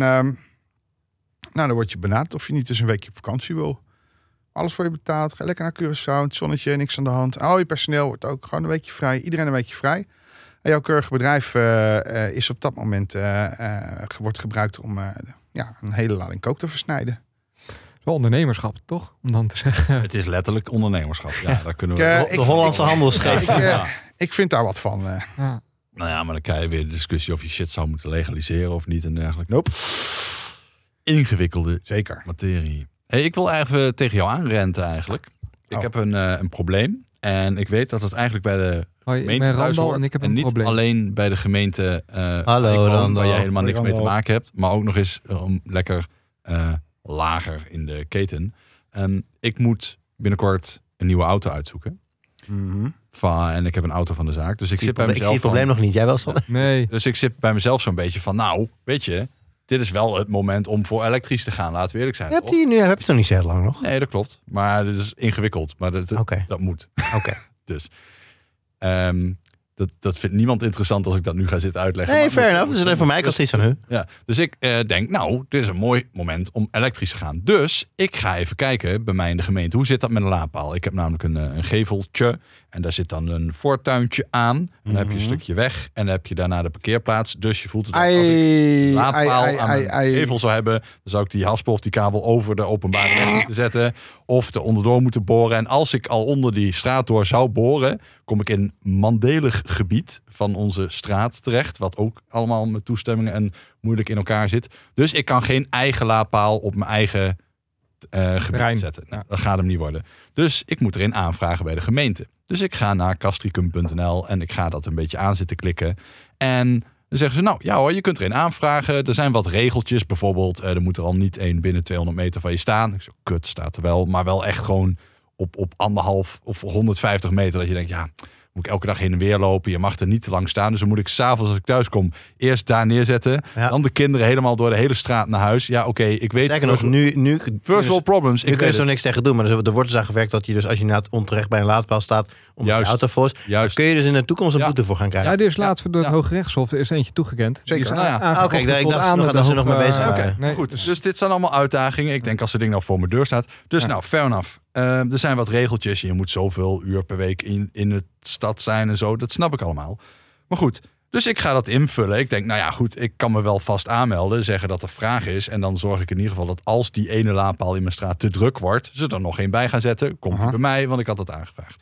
dan word je benaderd of je niet eens een weekje op vakantie wil. Alles voor je betaald. Ga lekker naar Curaçao, het zonnetje, niks aan de hand. Al je personeel wordt ook gewoon een weekje vrij. Iedereen een weekje vrij. En jouw keurige bedrijf is op dat moment wordt gebruikt om een hele lading kook te versnijden. Wel ondernemerschap, toch? Om dan te zeggen. Het is letterlijk ondernemerschap. Ja, daar kunnen we... De Hollandse handelsgeest. Ik vind daar wat van. Ja. Nou ja, maar dan krijg je weer de discussie of je shit zou moeten legaliseren of niet en dergelijke. Nope. Ingewikkelde Zeker. materie. Hey, ik wil even tegen jou aanrenten eigenlijk. Ik heb een probleem. En ik weet dat het eigenlijk bij de Hoi, ik gemeente ben thuis Randal hoort. en ik heb En een niet probleem. alleen bij de gemeente Hallo, Randal. waar jij helemaal niks mee te Randal. maken hebt. Maar ook nog eens lekker lager in de keten. Ik moet binnenkort een nieuwe auto uitzoeken. Mhm. En ik heb een auto van de zaak. Dus ik zit bij Ik zie mezelf het probleem nog niet. Jij wel, Sander? Nee. Dus ik zit bij mezelf zo'n beetje van, nou, weet je, dit is wel het moment om voor elektrisch te gaan. Laten we eerlijk zijn. Heb je het nog niet zo heel lang nog? Nee, dat klopt. Maar dit is ingewikkeld. Maar dat moet. Oké. Dus dat vindt niemand interessant als ik dat nu ga zitten uitleggen. Nee, Maar fair enough. Dus alleen voor mij kost iets van hun. Ja, dus ik denk, nou, dit is een mooi moment om elektrisch te gaan. Dus ik ga even kijken bij mij in de gemeente. Hoe zit dat met een laadpaal? Ik heb namelijk een geveltje. En daar zit dan een voortuintje aan. En dan heb je een stukje weg. En dan heb je daarna de parkeerplaats. Dus je voelt het ook. Als ik een laadpaal aan mijn gevel zou hebben, dan zou ik die haspel of die kabel over de openbare weg moeten zetten. Of er onderdoor moeten boren. En als ik al onder die straat door zou boren, kom ik in mandelig gebied van onze straat terecht. Wat ook allemaal met toestemmingen en moeilijk in elkaar zit. Dus ik kan geen eigen laadpaal op mijn eigen gebied zetten. Nou, dat gaat hem niet worden. Dus ik moet erin aanvragen bij de gemeente. Dus ik ga naar castricum.nl en ik ga dat een beetje aan zitten klikken. En dan zeggen ze, nou ja hoor, je kunt erin aanvragen. Er zijn wat regeltjes. Bijvoorbeeld, er moet er al niet één binnen 200 meter van je staan. Ik zeg, kut, staat er wel. Maar wel echt gewoon op 1,5 of 150 meter. Dat je denkt, ja, Moet ik elke dag heen en weer lopen. Je mag er niet te lang staan. Dus dan moet ik 's avonds als ik thuis kom eerst daar neerzetten. Ja. Dan de kinderen helemaal door de hele straat naar huis. Ja, oké, ik weet... Sterker nog, nu First world problems. Nu kun je er niks tegen doen, maar er wordt dus aan gewerkt dat je dus als je inderdaad onterecht bij een laadpaal staat om Juist. je auto vol is, dan kun je dus in de toekomst een boete voor gaan krijgen. Ja, die is laatst door het Hoge Rechtshof. Er is eentje toegekend. Zeker. Die is Nou ja. aangevochten Oké, ik tot dacht aan nog de dat ze nog hoge- mee bezig waren. oké, nee, Goed, dus dit zijn allemaal uitdagingen. Ik denk als het ding nou voor mijn deur staat. Dus nou, fair enough. Er zijn wat regeltjes. Je moet zoveel uur per week in de stad zijn en zo. Dat snap ik allemaal. Maar goed, dus ik ga dat invullen. Ik denk, nou ja, goed, ik kan me wel vast aanmelden. Zeggen dat er vraag is. En dan zorg ik in ieder geval dat als die ene laadpaal in mijn straat te druk wordt, ze er nog één bij gaan zetten. Komt die bij mij, want ik had het aangevraagd.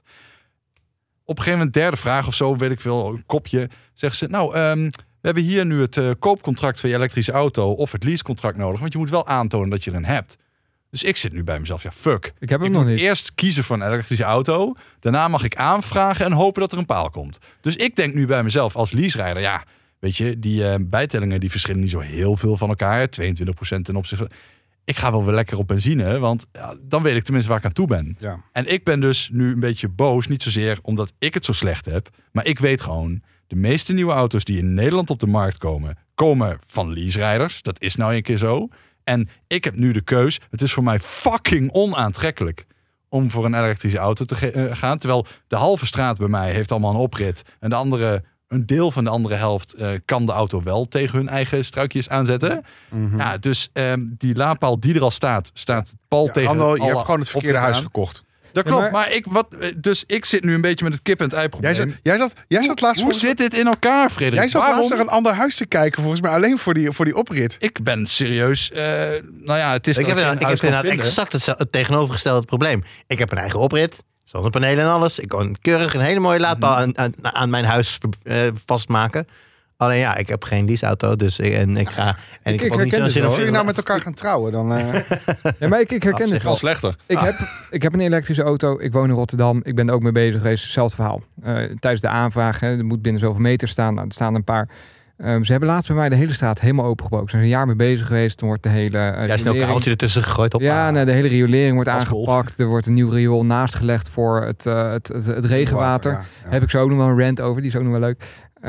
Op een gegeven moment, derde vraag of zo, weet ik veel, een kopje. Zeggen ze, nou, we hebben hier nu het koopcontract van je elektrische auto of het leasecontract nodig. Want je moet wel aantonen dat je er een hebt. Dus ik zit nu bij mezelf, ja, fuck. Ik heb hem Ik nog moet niet. eerst kiezen voor een elektrische auto. Daarna mag ik aanvragen en hopen dat er een paal komt. Dus ik denk nu bij mezelf als leaserijder, ja, weet je, die bijtellingen die verschillen niet zo heel veel van elkaar. 22% ten opzichte van... Ik ga wel weer lekker op benzine, want ja, dan weet ik tenminste waar ik aan toe ben. Ja. En ik ben dus nu een beetje boos, niet zozeer omdat ik het zo slecht heb, maar ik weet gewoon, de meeste nieuwe auto's die in Nederland op de markt komen van leaserijders. Dat is nou een keer zo. En ik heb nu de keus. Het is voor mij fucking onaantrekkelijk om voor een elektrische auto te gaan. Terwijl de halve straat bij mij heeft allemaal een oprit. En een deel van de andere helft kan de auto wel tegen hun eigen struikjes aanzetten. Ja, dus die laadpaal die er al staat pal tegen Randal, je alle hebt gewoon het verkeerde opritten huis aan. gekocht. Dat Ja, klopt, maar- dus ik zit nu een beetje met het kip en het ei probleem. Jij zat laatst Hoe zit dit in elkaar, Frederik? Jij zat Waarom? laatst naar een ander huis te kijken, volgens mij alleen voor die oprit. Ik ben serieus. Nou ja, het is Ik heb dat geen inderdaad huis kan vinden. exact het tegenovergestelde probleem. Ik heb een eigen oprit, zonnepanelen en alles. Ik kan keurig een hele mooie laadpaal aan mijn huis vastmaken. Alleen ja, ik heb geen leaseauto, dus ik heb ook niet herken zo'n dit zin wel. om... Als jullie nou met elkaar gaan trouwen, dan... Ja, maar ik herken het Wel wel. slechter. Ik heb een elektrische auto. Ik woon in Rotterdam. Ik ben er ook mee bezig geweest. Hetzelfde verhaal. Tijdens de aanvraag. Er moet binnen zoveel meter staan. Nou, er staan een paar. Ze hebben laatst bij mij de hele straat helemaal opengebroken. Ze zijn een jaar mee bezig geweest. Dan wordt de hele Jij is een riolering- kabeltje ertussen gegooid op. Ja, de hele riolering wordt Asfalt. aangepakt. Er wordt een nieuw riool naast gelegd voor het regenwater. Ja. Heb ik zo ook nog wel een rant over. Die is ook nog wel leuk.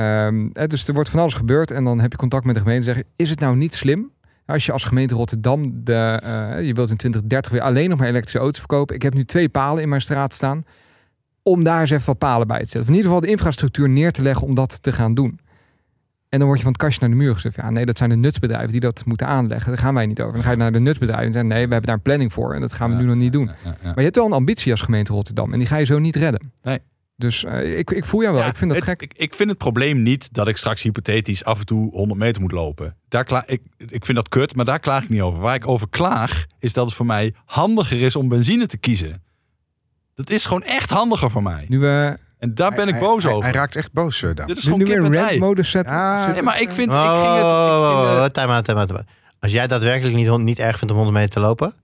Dus er wordt van alles gebeurd. En dan heb je contact met de gemeente en zeg je, is het nou niet slim als je als gemeente Rotterdam je wilt in 2030 weer alleen nog maar elektrische auto's verkopen. Ik heb nu 2 palen in mijn straat staan. Om daar eens even wat palen bij te zetten. Of in ieder geval de infrastructuur neer te leggen om dat te gaan doen. En dan word je van het kastje naar de muur gezet. Ja, nee, dat zijn de nutsbedrijven die dat moeten aanleggen. Daar gaan wij niet over. Dan ga je naar de nutsbedrijven en zeggen, nee, we hebben daar een planning voor. En dat gaan we nu nog niet doen. Ja. Maar je hebt wel een ambitie als gemeente Rotterdam. En die ga je zo niet redden. Nee. Dus ik voel jou wel. Ja, Ik vind dat gek. Ik vind het probleem niet dat ik straks hypothetisch af en toe 100 meter moet lopen. Ik vind dat kut, maar daar klaag ik niet over. Waar ik over klaag, is dat het voor mij handiger is om benzine te kiezen. Dat is gewoon echt handiger voor mij. Nu En daar ben ik boos over. Hij raakt echt boos, Daan. Dit is nu gewoon weer kip een en ei. rant-modus zetten. Ja, Nee, maar ik vind... Oh, ik ging het... time out. Als jij daadwerkelijk niet erg vindt om 100 meter te lopen,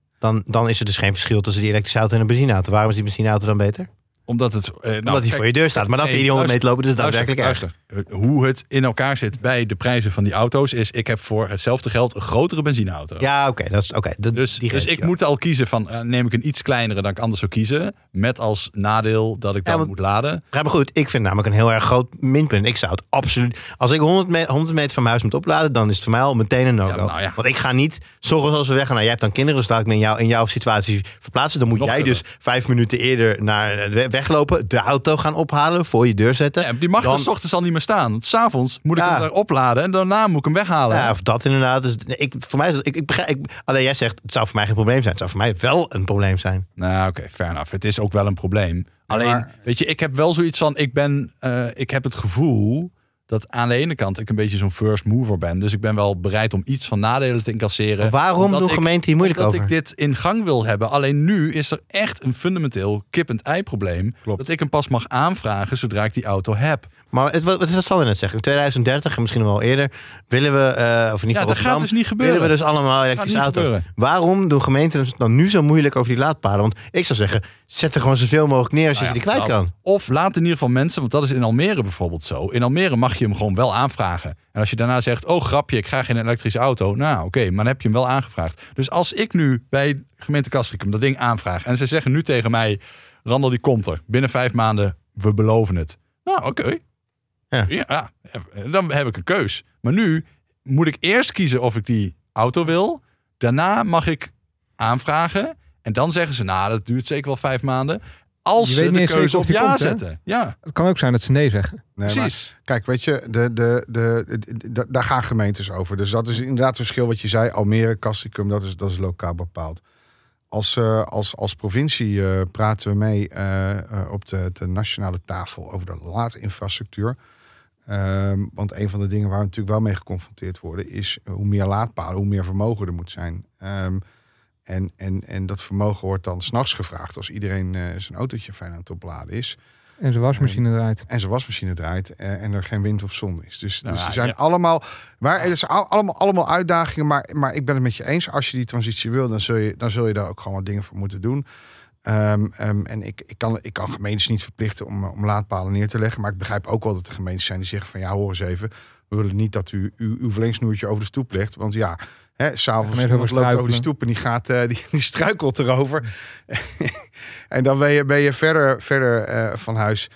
dan is er dus geen verschil tussen die elektrische auto en een benzineauto. Waarom is die benzineauto dan beter? Omdat het... Omdat die voor je deur staat. Maar dan vind je die 100 meter lopen, dus daadwerkelijk erg. Luister. Hoe het in elkaar zit bij de prijzen van die auto's is... Ik heb voor hetzelfde geld een grotere benzineauto. Ja, oké. Dat is oké. Dus ik moet al kiezen van... neem ik een iets kleinere dan ik anders zou kiezen. Met als nadeel dat ik dan want- moet laden. Ja, maar goed, ik vind namelijk een heel erg groot minpunt. Ik zou het absoluut... Als ik 100 meter van mijn huis moet opladen, dan is het voor mij al meteen een no-go. Ja, nou ja. Want ik ga niet, zorgen als we weggaan, nou, jij hebt dan kinderen, dus laat ik me in jouw situatie verplaatsen. Dan moet Nog jij erger. dus 5 minuten eerder naar weglopen, de auto gaan ophalen, voor je deur zetten. Ja, die mag Dan- er 's ochtends al niet meer staan. Want 's avonds moet ik Ja. hem daar opladen. En daarna moet ik hem weghalen. Ja, of dat inderdaad. Dus voor mij is het, ik begrijp, alleen jij zegt, het zou voor mij geen probleem zijn. Het zou voor mij wel een probleem zijn. Nou, oké, fair enough. Het is ook wel een probleem. Alleen, maar- weet je, ik heb wel zoiets van... Ik heb het gevoel dat aan de ene kant ik een beetje zo'n first mover ben. Dus ik ben wel bereid om iets van nadelen te incasseren. Maar waarom Omdat doen ik- gemeenten hier moeilijk omdat over? ik dit in gang wil hebben. Alleen nu is er echt een fundamenteel kip-en-ei probleem. Klopt. Dat ik hem pas mag aanvragen zodra ik die auto heb. Maar wat zal je net zeggen? In 2030 en misschien nog wel eerder willen we, of in ieder geval dat gaat dus niet gebeuren. willen we dus allemaal elektrische niet auto's. gebeuren. Waarom doen gemeenten het dan nu zo moeilijk over die laadpalen? Want ik zou zeggen, zet er gewoon zoveel mogelijk neer als Nou je ja, die kwijt dat. kan. Of laat in ieder geval mensen, want dat is in Almere bijvoorbeeld zo. In Almere mag je hem gewoon wel aanvragen. En als je daarna zegt, oh grapje, ik ga geen elektrische auto. Nou oké, maar dan heb je hem wel aangevraagd. Dus als ik nu bij gemeente Castricum dat ding aanvraag. En ze zeggen nu tegen mij, Randal die komt er. Binnen 5 maanden we beloven het. Nou, oké. Ja. Dan heb ik een keus. Maar nu moet ik eerst kiezen of ik die auto wil. Daarna mag ik aanvragen. En dan zeggen ze, nou, dat duurt zeker wel 5 maanden. Als ze de keuze op ja zetten. Ja. Het kan ook zijn dat ze nee zeggen. Nee, precies. Maar, kijk, weet je, daar gaan gemeentes over. Dus dat is inderdaad het verschil wat je zei. Almere, Castricum, dat is lokaal bepaald. Als provincie praten we mee op de nationale tafel over de laadinfrastructuur. Want een van de dingen waar we natuurlijk wel mee geconfronteerd worden is hoe meer laadpalen, hoe meer vermogen er moet zijn. En dat vermogen wordt dan 's nachts gevraagd als iedereen zijn autootje fijn aan het opladen is. En zijn wasmachine draait. En zijn wasmachine draait en er geen wind of zon is. Dus er zijn allemaal... Maar het is allemaal uitdagingen. Maar ik ben het met je eens. Als je die transitie wil, dan zul je daar ook gewoon wat dingen voor moeten doen. En ik kan gemeentes niet verplichten om laadpalen neer te leggen. Maar ik begrijp ook wel dat er gemeentes zijn die zeggen van... ja, hoor eens even. We willen niet dat u uw verlengsnoertje over de stoep legt. Want ja... S'avonds loopt over de stoep en die struikelt erover. En dan ben je verder van huis.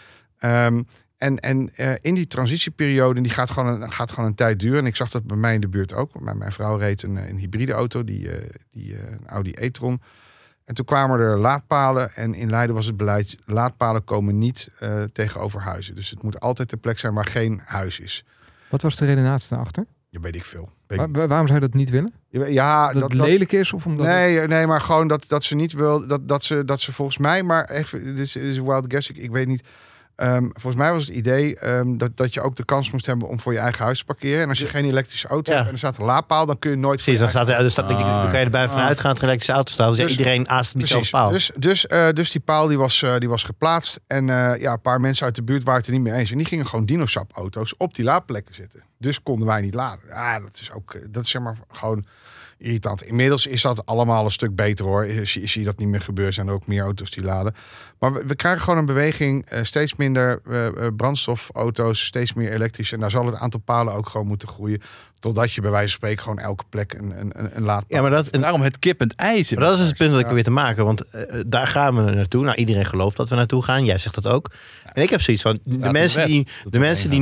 In die transitieperiode, die gaat gewoon een tijd duren. En ik zag dat bij mij in de buurt ook. Mijn vrouw reed een hybride auto, die Audi e-tron. En toen kwamen er laadpalen. En in Leiden was het beleid, laadpalen komen niet tegenover huizen. Dus het moet altijd de plek zijn waar geen huis is. Wat was de redenatie daarachter? Ja, weet ik veel. Waarom zou je dat niet willen? Ja, dat het lelijk is? Of omdat nee, maar gewoon dat ze niet wil... Dat ze volgens mij... Maar echt, dit is een wild guess. Ik weet niet... volgens mij was het idee dat je ook de kans moest hebben om voor je eigen huis te parkeren. En als je geen elektrische auto hebt en er staat een laadpaal, dan kun je nooit... Precies, dan kan je erbij vanuit gaan dat er een elektrische auto staat. Dus iedereen aast niet zo'n paal. Dus die paal die was geplaatst. En een paar mensen uit de buurt waren het er niet mee eens. En die gingen gewoon dinosaurauto's op die laadplekken zitten. Dus konden wij niet laden. Ja, dat is zeg maar gewoon irritant. Inmiddels is dat allemaal een stuk beter hoor. Zie je dat niet meer gebeuren. Zijn er ook meer auto's die laden. Maar we krijgen gewoon een beweging. Steeds minder brandstofauto's. Steeds meer elektrisch. En daar zal het aantal palen ook gewoon moeten groeien. Totdat je bij wijze van spreken gewoon elke plek een laadpaal. Ja, maar daarom het kip en het ijs. Maar dat is dus het punt dat ik weer te maken. Want daar gaan we naartoe. Nou, iedereen gelooft dat we naartoe gaan. Jij zegt dat ook. En ik heb zoiets van... De mensen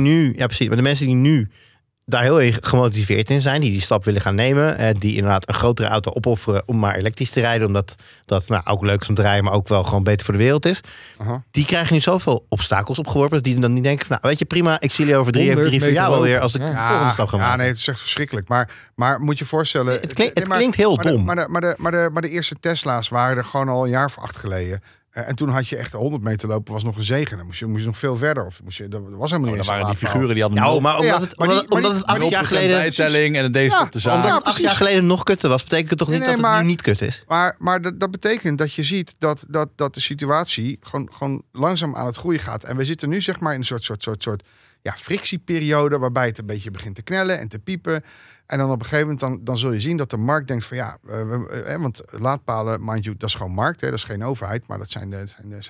die nu daar heel erg gemotiveerd in zijn, die stap willen gaan nemen, die inderdaad een grotere auto opofferen om maar elektrisch te rijden, omdat dat ook leuk is om te rijden, maar ook wel gewoon beter voor de wereld is. Die krijgen nu zoveel obstakels opgeworpen, dat die dan niet denken van, nou, weet je, prima, ik zie jullie over 3-4 jaar wel weer als ik de volgende stap ga maken. Ja, nee, het is echt verschrikkelijk. Maar moet je voorstellen... Het klinkt heel dom. Maar de eerste Tesla's waren er gewoon al een jaar of 8 geleden. En toen had je echt 100 meter lopen, was nog een zegen. Dan moest je nog veel verder. Of dat was helemaal niet. Dan waren die figuren die hadden nog... Maar omdat het 8 jaar geleden... bijtelling en een deze op de zaak. Omdat het 8 jaar geleden nog kutte was, betekent het toch niet dat het nu niet kut is? Maar dat betekent dat je ziet dat de situatie gewoon langzaam aan het groeien gaat. En we zitten nu zeg maar in een soort frictieperiode waarbij het een beetje begint te knellen en te piepen. En dan op een gegeven moment dan zul je zien dat de markt denkt van want laadpalen, mind you, dat is gewoon markt. Hè, dat is geen overheid, maar dat zijn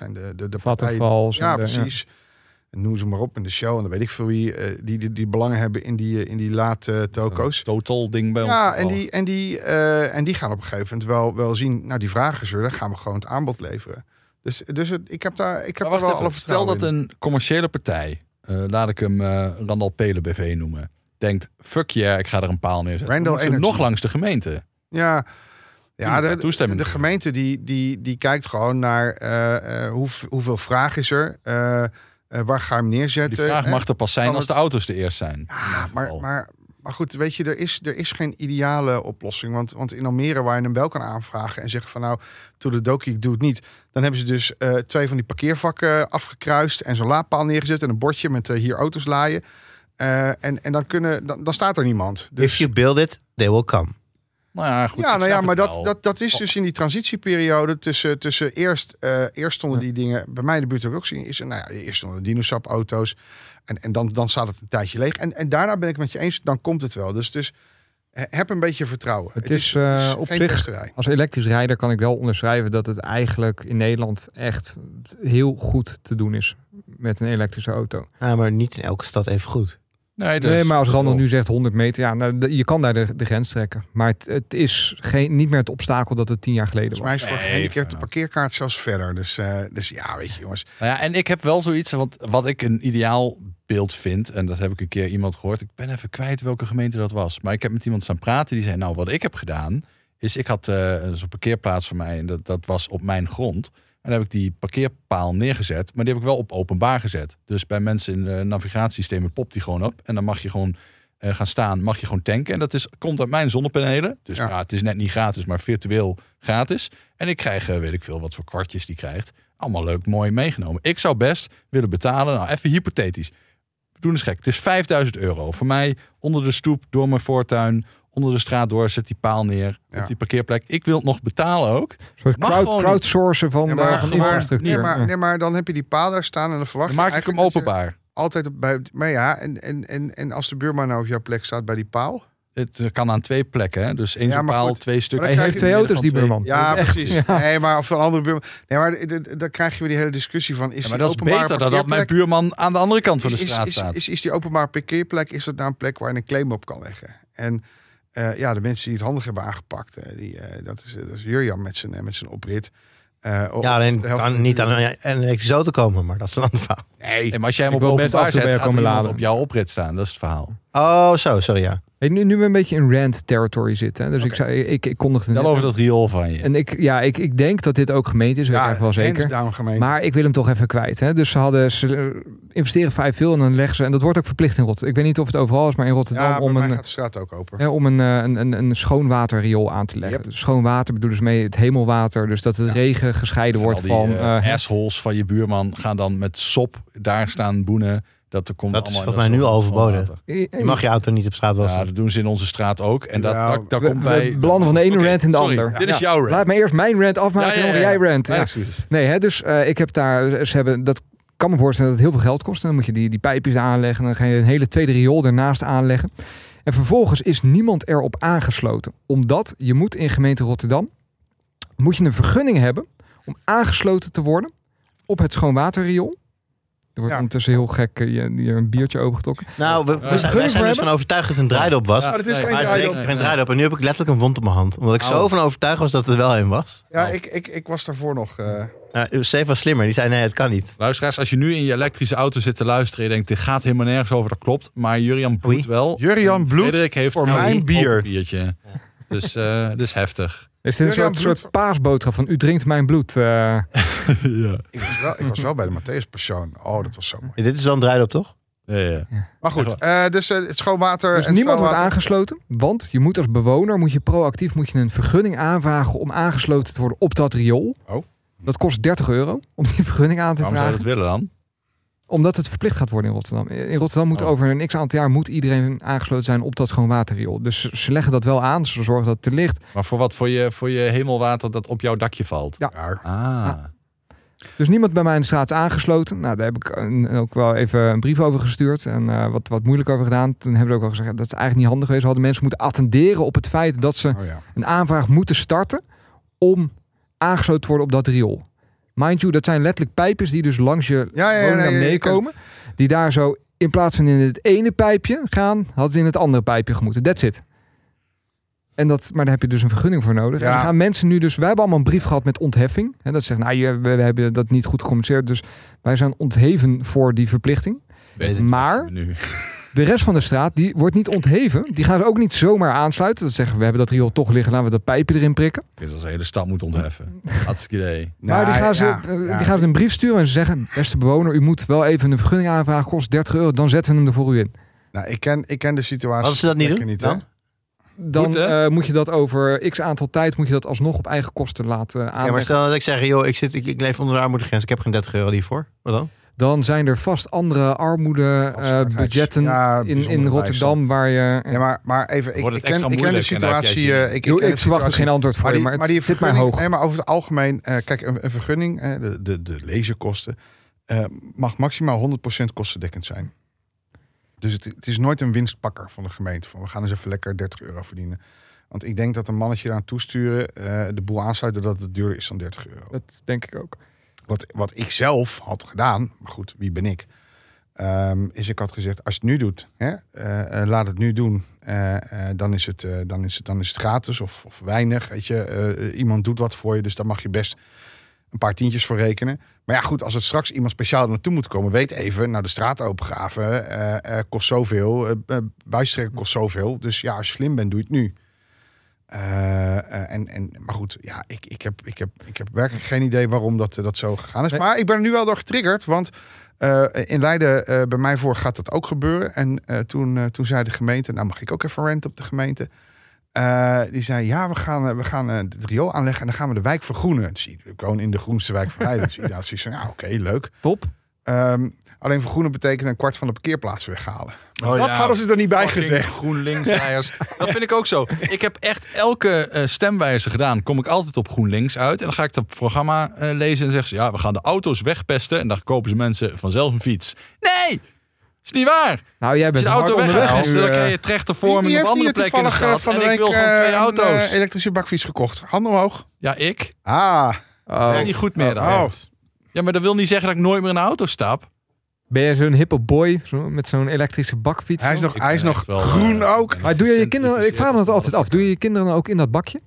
de partijen. Ja, precies. Noem ze maar op in de Shell en dan weet ik veel wie die belangen hebben in die laadtoko's. Total ding bij ons. Ja, en die gaan op een gegeven moment wel zien, nou die vragen ze, dan gaan we gewoon het aanbod leveren. Dus ik heb daar wel alle vertrouwen in. Stel dat een commerciële partij, laat ik hem Randal Pelen BV noemen, denkt, fuck yeah, ik ga er een paal neerzetten. Dan moet nog langs de gemeente. Ja, de gemeente die kijkt gewoon naar hoeveel vraag is er. Waar ga je hem neerzetten? Die vraag mag er pas zijn als de auto's de eerst zijn. Ja, maar goed, weet je, er is geen ideale oplossing. Want in Almere, waar je hem wel kan aanvragen en zeggen van nou, toedeledokie, ik doe het niet. Dan hebben ze dus 2 van die parkeervakken afgekruist en zo'n laadpaal neergezet en een bordje met hier auto's laaien. En dan staat er niemand. Dus... If you build it, they will come. Nou ja, goed. Maar dat is dus in die transitieperiode tussen eerst stonden die dingen bij mij in de buurt ook zien. Eerst stonden dinosaurauto's en dan staat het een tijdje leeg. En daarna ben ik met je eens, dan komt het wel. Dus heb een beetje vertrouwen. Het is op geen zich, testerij. Als elektrisch rijder kan ik wel onderschrijven dat het eigenlijk in Nederland echt heel goed te doen is met een elektrische auto. Ja, maar niet in elke stad even goed. Nee, maar als Randall nu zegt 100 meter, ja, nou, je kan daar de grens trekken. Maar het is niet meer het obstakel dat het 10 jaar geleden was. Volgens mij is voor gehandicapt de parkeerkaart zelfs verder. Dus ja, weet je jongens. Nou ja, en ik heb wel zoiets, wat ik een ideaal beeld vind, en dat heb ik een keer iemand gehoord. Ik ben even kwijt welke gemeente dat was. Maar ik heb met iemand staan praten, die zei, nou, wat ik heb gedaan, is ik had zo'n parkeerplaats voor mij, en dat was op mijn grond. En dan heb ik die parkeerpaal neergezet, maar die heb ik wel op openbaar gezet. Dus bij mensen in de navigatiesystemen popt die gewoon op. En dan mag je gewoon gaan staan, mag je gewoon tanken. En dat komt uit mijn zonnepanelen. Dus ja, het is net niet gratis, maar virtueel gratis. En ik krijg, weet ik veel, wat voor kwartjes die krijgt. Allemaal leuk, mooi meegenomen. Ik zou best willen betalen, nou even hypothetisch. We doen eens gek, het is €5.000. Voor mij onder de stoep, door mijn voortuin, onder de straat door, zet die paal neer op die parkeerplek. Ik wil het nog betalen ook. Een soort crowdsourcen van infrastructuur. Nee, maar dan heb je die paal daar staan en dan verwacht je maak ik hem openbaar. Altijd bij, maar ja, en als de buurman nou op jouw plek staat bij die paal? Het kan aan 2 plekken, hè? Dus één paal, goed, 2 stukken. Hij heeft 2 auto's, die buurman. Ja, precies. Ja. Nee, maar of de andere buurman. Nee, maar dan krijg je weer die hele discussie van. Maar dat is beter dan dat mijn buurman aan de andere kant van de straat staat. Is die openbare parkeerplek, is dat nou een plek waar je een claim op kan leggen? En de mensen die het handig hebben aangepakt, dat is Jurjan met zijn oprit. Alleen kan niet aan een elektrische auto komen, maar dat is een ander verhaal. Nee, maar als jij hem op openbaar zet, gaat er iemand op jouw oprit staan. Dat is het verhaal. Oh, zo, sorry, ja. Hey, nu we een beetje in rant territory zitten. Hè? Dus ik kondigde net over dat riool van je. En ik denk dat dit ook gemeend is, weet ik eigenlijk wel zeker. Maar ik wil hem toch even kwijt. Hè? Dus ze investeren vrij veel en dan leggen ze, en dat wordt ook verplicht in Rotterdam. Ik weet niet of het overal is, maar in Rotterdam gaat de straat ook open. Om een schoonwaterriool aan te leggen. Dus schoon water bedoelen ze mee het hemelwater, dus dat de regen gescheiden wordt van assholes van je buurman gaan dan met sop daar staan boenen. Dat is volgens mij nu al overboden. Je mag je auto niet op straat wassen. Ja, dat doen ze in onze straat ook. En daar komt bij... We belanden van de ene rant in de ander. Dit is jouw rant. Laat me eerst mijn rant afmaken en dan jij rant. Ja. Nee, dus ik heb daar... dat kan me voorstellen dat het heel veel geld kost. Dan moet je die pijpjes aanleggen. Dan ga je een hele tweede riool ernaast aanleggen. En vervolgens is niemand erop aangesloten. Omdat je moet in gemeente Rotterdam... moet je een vergunning hebben om aangesloten te worden op het schoonwaterriool. Er wordt ondertussen heel gek hier een biertje overgetrokken. Nou, wij zijn dus van overtuigd dat het een draaidop was. Ja, het is geen draaidop. En nu heb ik letterlijk een wond op mijn hand. Omdat ik zo van overtuigd was dat het er wel een was. Ja, ik was daarvoor nog... Steve was slimmer. Die zei nee, het kan niet. Luisteraars, als je nu in je elektrische auto zit te luisteren... en je denkt, dit gaat helemaal nergens over, dat klopt. Maar Jurjan bloedt wel. Jurjan bloedt Frederik heeft voor mijn bier. Biertje. Dus dat is heftig. Is dit een soort paasboodschap van u drinkt mijn bloed? Ja. Ik was wel bij de Matthäus Passion. Oh, dat was zo mooi. Dit is zo'n draaidop, toch? Ja. Maar goed, dus het schoonwater... Dus niemand wordt aangesloten, want je moet als bewoner proactief een vergunning aanvragen om aangesloten te worden op dat riool. Oh. Dat kost €30 om die vergunning aan te vragen. Waarom zou je dat willen dan? Omdat het verplicht gaat worden in Rotterdam. In Rotterdam moet over een x-aantal jaar moet iedereen aangesloten zijn op dat schoonwaterriool. Dus ze leggen dat wel aan, ze zorgen dat het er ligt. Maar voor wat? Voor je hemelwater dat op jouw dakje valt? Ja. Ah. Dus niemand bij mij in de straat is aangesloten. Nou, daar heb ik ook wel even een brief over gestuurd. En wat moeilijk over gedaan. Toen hebben we ook al gezegd, dat is eigenlijk niet handig geweest. Hadden mensen moeten attenderen op het feit dat ze een aanvraag moeten starten om aangesloten te worden op dat riool. Mind you, dat zijn letterlijk pijpjes die dus langs je woning meekomen. Die daar zo, in plaats van in het ene pijpje gaan, hadden ze in het andere pijpje gemoeten. That's it. Maar daar heb je dus een vergunning voor nodig. Ja. En dan gaan mensen nu dus... Wij hebben allemaal een brief gehad met ontheffing. En dat zegt, we hebben dat niet goed gecommuniceerd. Dus wij zijn ontheven voor die verplichting. Maar de rest van de straat, die wordt niet ontheven. Die gaan ze ook niet zomaar aansluiten. Dat zeggen, we hebben dat riool toch liggen, laten we dat pijpje erin prikken. Dit als de hele stad moet ontheffen. Hartstikke idee. Maar die gaan ze een brief sturen en ze zeggen, beste bewoner, u moet wel even een vergunning aanvragen, kost €30. Dan zetten we hem er voor u in. Nou, ik ken de situatie. Als ze dat niet doen, dan? Dan moet je dat over x aantal tijd moet je dat alsnog op eigen kosten laten aanleggen. Ja, maar stel dat ik zeg, joh, ik leef onder de armoedegrens, ik heb geen €30 hiervoor. Wat dan? Dan zijn er vast andere armoedebudgetten in Rotterdam waar je... Ja, maar even, ik ken de situatie... Ik verwacht er geen antwoord voor je, maar die zit mij hoog. Nee, maar over het algemeen, kijk, een vergunning, de lezenkosten, mag maximaal 100% kostendekkend zijn. Dus het is nooit een winstpakker van de gemeente. Van we gaan eens even lekker €30 verdienen. Want ik denk dat een mannetje eraan toesturen, de boel aansluiten, dat het duurder is dan €30. Dat denk ik ook. Wat ik zelf had gedaan, maar goed, wie ben ik? is ik had gezegd, als je het nu doet, hè, laat het nu doen. Dan is het gratis of weinig. Weet je, iemand doet wat voor je, dus daar mag je best een paar tientjes voor rekenen. Maar ja, goed, als het straks iemand speciaal naartoe moet komen, weet even, nou de straat opengraven kost zoveel, buitenstrekken kost zoveel. Dus ja, als je slim bent, doe je het nu. Maar goed, ja, ik heb werkelijk geen idee waarom dat zo gegaan is. Maar ik ben er nu wel door getriggerd, want in Leiden bij mij voor gaat dat ook gebeuren. En toen zei de gemeente, nou mag ik ook even rant op de gemeente. Die zei, ja, we gaan het riool aanleggen en dan gaan we de wijk vergroenen. Dus ik woon in de groenste wijk van Leiden. Dus ik zei, nou oké, leuk. Top. Alleen vergroenen betekent een kwart van de parkeerplaats weghalen. Wat hadden ze er niet bij gezegd? GroenLinks-rijers. Dat vind ik ook zo. Ik heb echt elke stemwijze gedaan. Kom ik altijd op GroenLinks uit. En dan ga ik dat programma lezen en zeggen ze, ja, we gaan de auto's wegpesten. En dan kopen ze mensen vanzelf een fiets. Nee! Is niet waar. Nou, jij bent als je de auto weghaalt, dan krijg je trechtervorming op andere plekken in de stad. En ik wil gewoon 2 auto's. Een elektrische bakfiets gekocht. Hand omhoog. Ja, ik. Ah. Dat is niet goed meer. Ja, maar dat wil niet zeggen dat ik nooit meer in een auto stap. Ben je zo'n hippe boy met zo'n elektrische bakfiets? Hij is nog groen ook. Maar doe je kinderen... Ik vraag me dat altijd af. Doe je kinderen dan ook in dat bakje?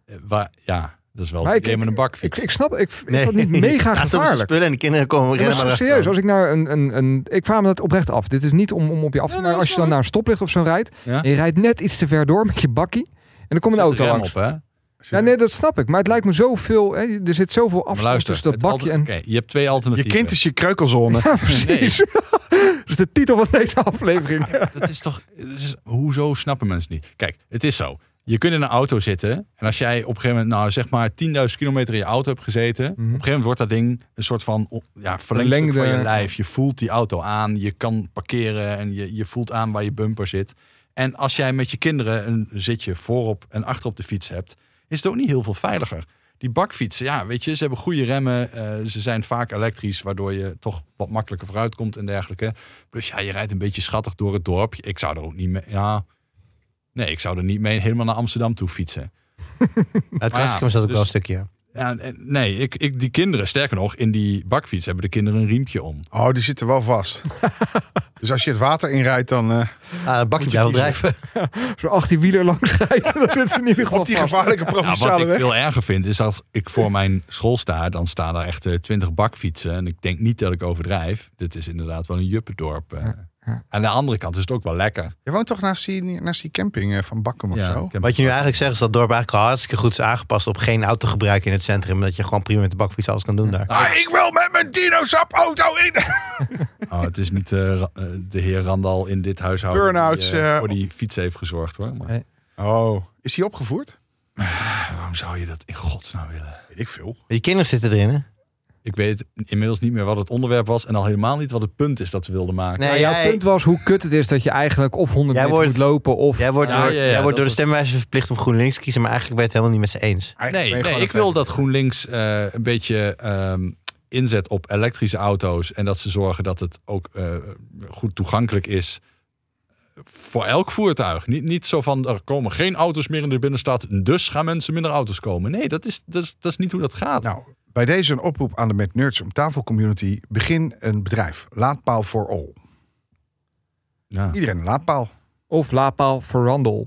Ja, dat is wel het idee met een bakfiets. Ik snap... Is dat niet mega gevaarlijk? Spullen en de kinderen komen rennen maar serieus, als ik naar ik vraag me dat oprecht af. Dit is niet om op je af te... Maar als je dan naar een stoplicht of zo rijdt... En je rijdt net iets te ver door met je bakkie... En dan komt een auto langs. Op, hè? Ja, nee, dat snap ik. Maar het lijkt me zoveel... Hè, er zit zoveel afstand tussen dat bakje en... Je hebt 2 alternatieven. Je kind is je kreukelzone. Ja, precies. Nee. Dat is de titel van deze aflevering. Dat is toch... hoezo snappen mensen niet? Kijk, het is zo. Je kunt in een auto zitten. En als jij op een gegeven moment... Nou, zeg maar 10.000 kilometer in je auto hebt gezeten. Op een gegeven moment wordt dat ding een soort van... verlengstuk van je lijf. Je voelt die auto aan. Je kan parkeren. En je voelt aan waar je bumper zit. En als jij met je kinderen een zitje voorop en achterop de fiets hebt... is het ook niet heel veel veiliger. Die bakfietsen, ja, weet je, ze hebben goede remmen. Ze zijn vaak elektrisch, waardoor je toch wat makkelijker vooruit komt en dergelijke. Plus ja, je rijdt een beetje schattig door het dorp. Ik zou er ook niet mee... Ja, nee, ik zou er niet mee helemaal naar Amsterdam toe fietsen. Het Kastrikum zat ook wel een stukje. Ja, nee, die kinderen, sterker nog, in die bakfiets hebben de kinderen een riempje om. Oh, die zitten wel vast. Dus als je het water inrijdt, dan... het bakje blijft drijven. Zo'n 18-wieler langs rijden, dan zit ze in ieder geval op die gevaarlijke provinciale weg. Wat ik veel erger vind, is als ik voor mijn school sta, dan staan daar echt 20 bakfietsen. En ik denk niet dat ik overdrijf. Dit is inderdaad wel een juppendorp. Aan de andere kant is het ook wel lekker. Je woont toch naast die camping van Bakkum of zo? Wat je nu eigenlijk zegt is dat het dorp eigenlijk al hartstikke goed is aangepast op geen autogebruik in het centrum. Dat je gewoon prima met de bakfiets alles kan doen daar. Ik wil met mijn dino-sap-auto in! Het is niet de heer Randal in dit huishouden Burn-outs, die voor die fiets heeft gezorgd, hoor. Maar... Oh, is die opgevoerd? Waarom zou je dat in godsnaam willen? Weet ik veel. Je kinderen zitten erin, hè? Ik weet inmiddels niet meer wat het onderwerp was en al helemaal niet wat het punt is dat ze wilden maken. Nee, jouw punt was hoe kut het is dat je eigenlijk of 100 meter moet lopen of... Jij wordt door de stemwijzer verplicht om GroenLinks te kiezen, maar eigenlijk ben je het helemaal niet met ze eens. Nee, ik wil dat GroenLinks een beetje inzet op elektrische auto's en dat ze zorgen dat het ook goed toegankelijk is voor elk voertuig. Niet zo van, er komen geen auto's meer in de binnenstad, dus gaan mensen minder auto's komen. Nee, dat is niet hoe dat gaat. Nou, bij deze een oproep aan de Met Nerds om tafel community. Begin een bedrijf. Laadpaal for all. Ja. Iedereen een laadpaal. Of laadpaal voor Randall.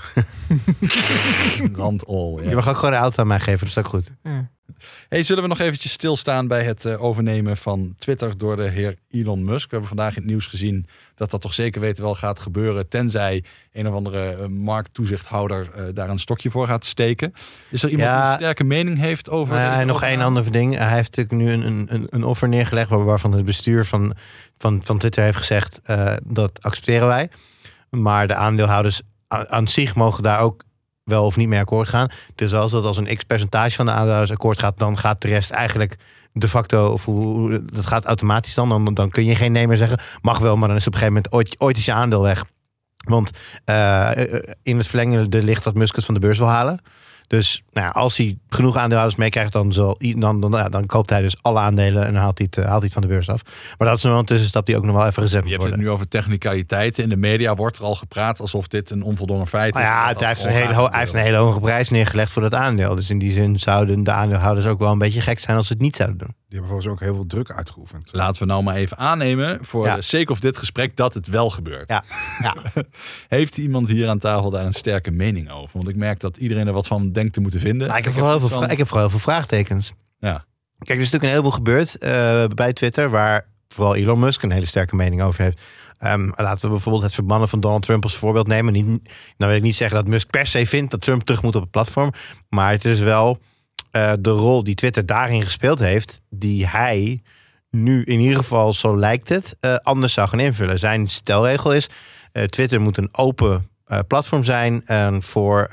Randall, ja. Je mag ook gewoon een auto aan mij geven, dat is ook goed. Ja. Hey, zullen we nog eventjes stilstaan bij het overnemen van Twitter door de heer Elon Musk? We hebben vandaag in het nieuws gezien dat dat toch zeker weten wel gaat gebeuren, tenzij een of andere markttoezichthouder daar een stokje voor gaat steken. Is er iemand die een sterke mening heeft over... En nog één ander ding. Hij heeft natuurlijk nu een offer neergelegd waarvan het bestuur van Twitter heeft gezegd, dat accepteren wij. Maar de aandeelhouders aan zich mogen daar ook wel of niet mee akkoord gaan. Het is wel zo dat als een x-percentage van de aandeelhouders akkoord gaat, dan gaat de rest eigenlijk de facto, of dat gaat automatisch dan kun je geen nee meer zeggen. Mag wel, maar dan is op een gegeven moment ooit is je aandeel weg. Want in het verlengde ligt dat Musk het van de beurs wil halen. Dus als hij genoeg aandeelhouders meekrijgt, dan koopt hij dus alle aandelen en dan haalt hij het van de beurs af. Maar dat is nog wel een tussenstap die ook nog wel even gezet moet worden. Je hebt het nu over technicaliteiten. In de media wordt er al gepraat alsof dit een onvoldongen feit is. Hij heeft een hele hoge prijs neergelegd voor dat aandeel. Dus in die zin zouden de aandeelhouders ook wel een beetje gek zijn als ze het niet zouden doen. Die hebben volgens ook heel veel druk uitgeoefend. Laten we nou maar even aannemen, voor Ja. de sake of dit gesprek, dat het wel gebeurt. Ja. Heeft iemand hier aan tafel daar een sterke mening over? Want ik merk dat iedereen er wat van denkt te moeten vinden. Nou, ik heb vooral heel veel vraagtekens. Ja. Kijk, er is natuurlijk een heleboel gebeurd bij Twitter, waar vooral Elon Musk een hele sterke mening over heeft. Laten we bijvoorbeeld het verbannen van Donald Trump als voorbeeld nemen. Nou wil ik niet zeggen dat Musk per se vindt dat Trump terug moet op het platform. Maar het is wel de rol die Twitter daarin gespeeld heeft, die hij nu in ieder geval, zo lijkt het, anders zou gaan invullen. Zijn stelregel is, Twitter moet een open platform zijn voor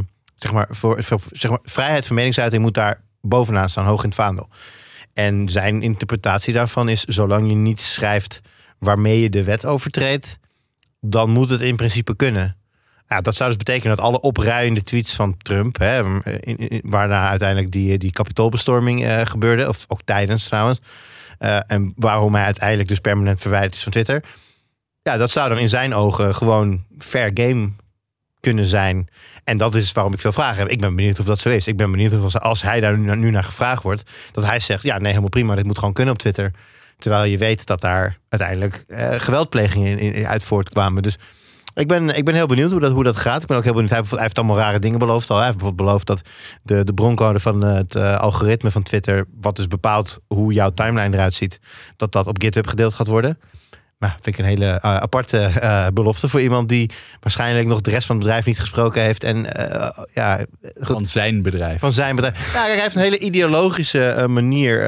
vrijheid van meningsuiting moet daar bovenaan staan, hoog in het vaandel. En zijn interpretatie daarvan is, zolang je niet schrijft waarmee je de wet overtreedt, dan moet het in principe kunnen. Ja, dat zou dus betekenen dat alle opruiende tweets van Trump, waarna uiteindelijk die kapitoolbestorming gebeurde, of ook tijdens trouwens, en waarom hij uiteindelijk dus permanent verwijderd is van Twitter. Ja, dat zou dan in zijn ogen gewoon fair game kunnen zijn. En dat is waarom ik veel vragen heb. Ik ben benieuwd of dat zo is. Ik ben benieuwd of als hij daar nu naar gevraagd wordt, dat hij zegt, ja, nee, helemaal prima, dit moet gewoon kunnen op Twitter. Terwijl je weet dat daar uiteindelijk geweldplegingen uit voortkwamen. Dus ik ben heel benieuwd hoe dat gaat. Ik ben ook heel benieuwd. Hij heeft allemaal rare dingen beloofd al. Hij heeft bijvoorbeeld beloofd dat de broncode van het algoritme van Twitter, wat dus bepaalt hoe jouw timeline eruit ziet, dat op GitHub gedeeld gaat worden. Maar vind ik een hele aparte belofte voor iemand die waarschijnlijk nog de rest van het bedrijf niet gesproken heeft. En Van zijn bedrijf. Van zijn bedrijf. Ja, kijk, hij heeft een hele ideologische manier.